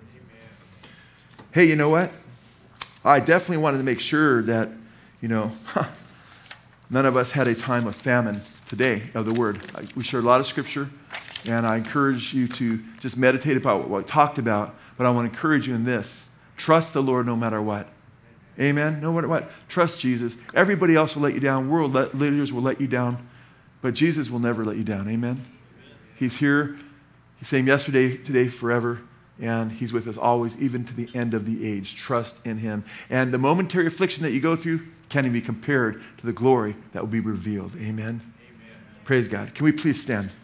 Hey, you know what? I definitely wanted to make sure that, you know, none of us had a time of famine today of the Word. I, we shared a lot of Scripture, and I encourage you to just meditate about what I talked about, but I want to encourage you in this. Trust the Lord no matter what. Amen? No matter what. Trust Jesus. Everybody else will let you down. World let, leaders will let you down, but Jesus will never let you down. Amen? He's here. He's saying yesterday, today, forever, and He's with us always, even to the end of the age. Trust in Him. And the momentary affliction that you go through can't even be compared to the glory that will be revealed. Amen? Amen. Praise God. Can we please stand?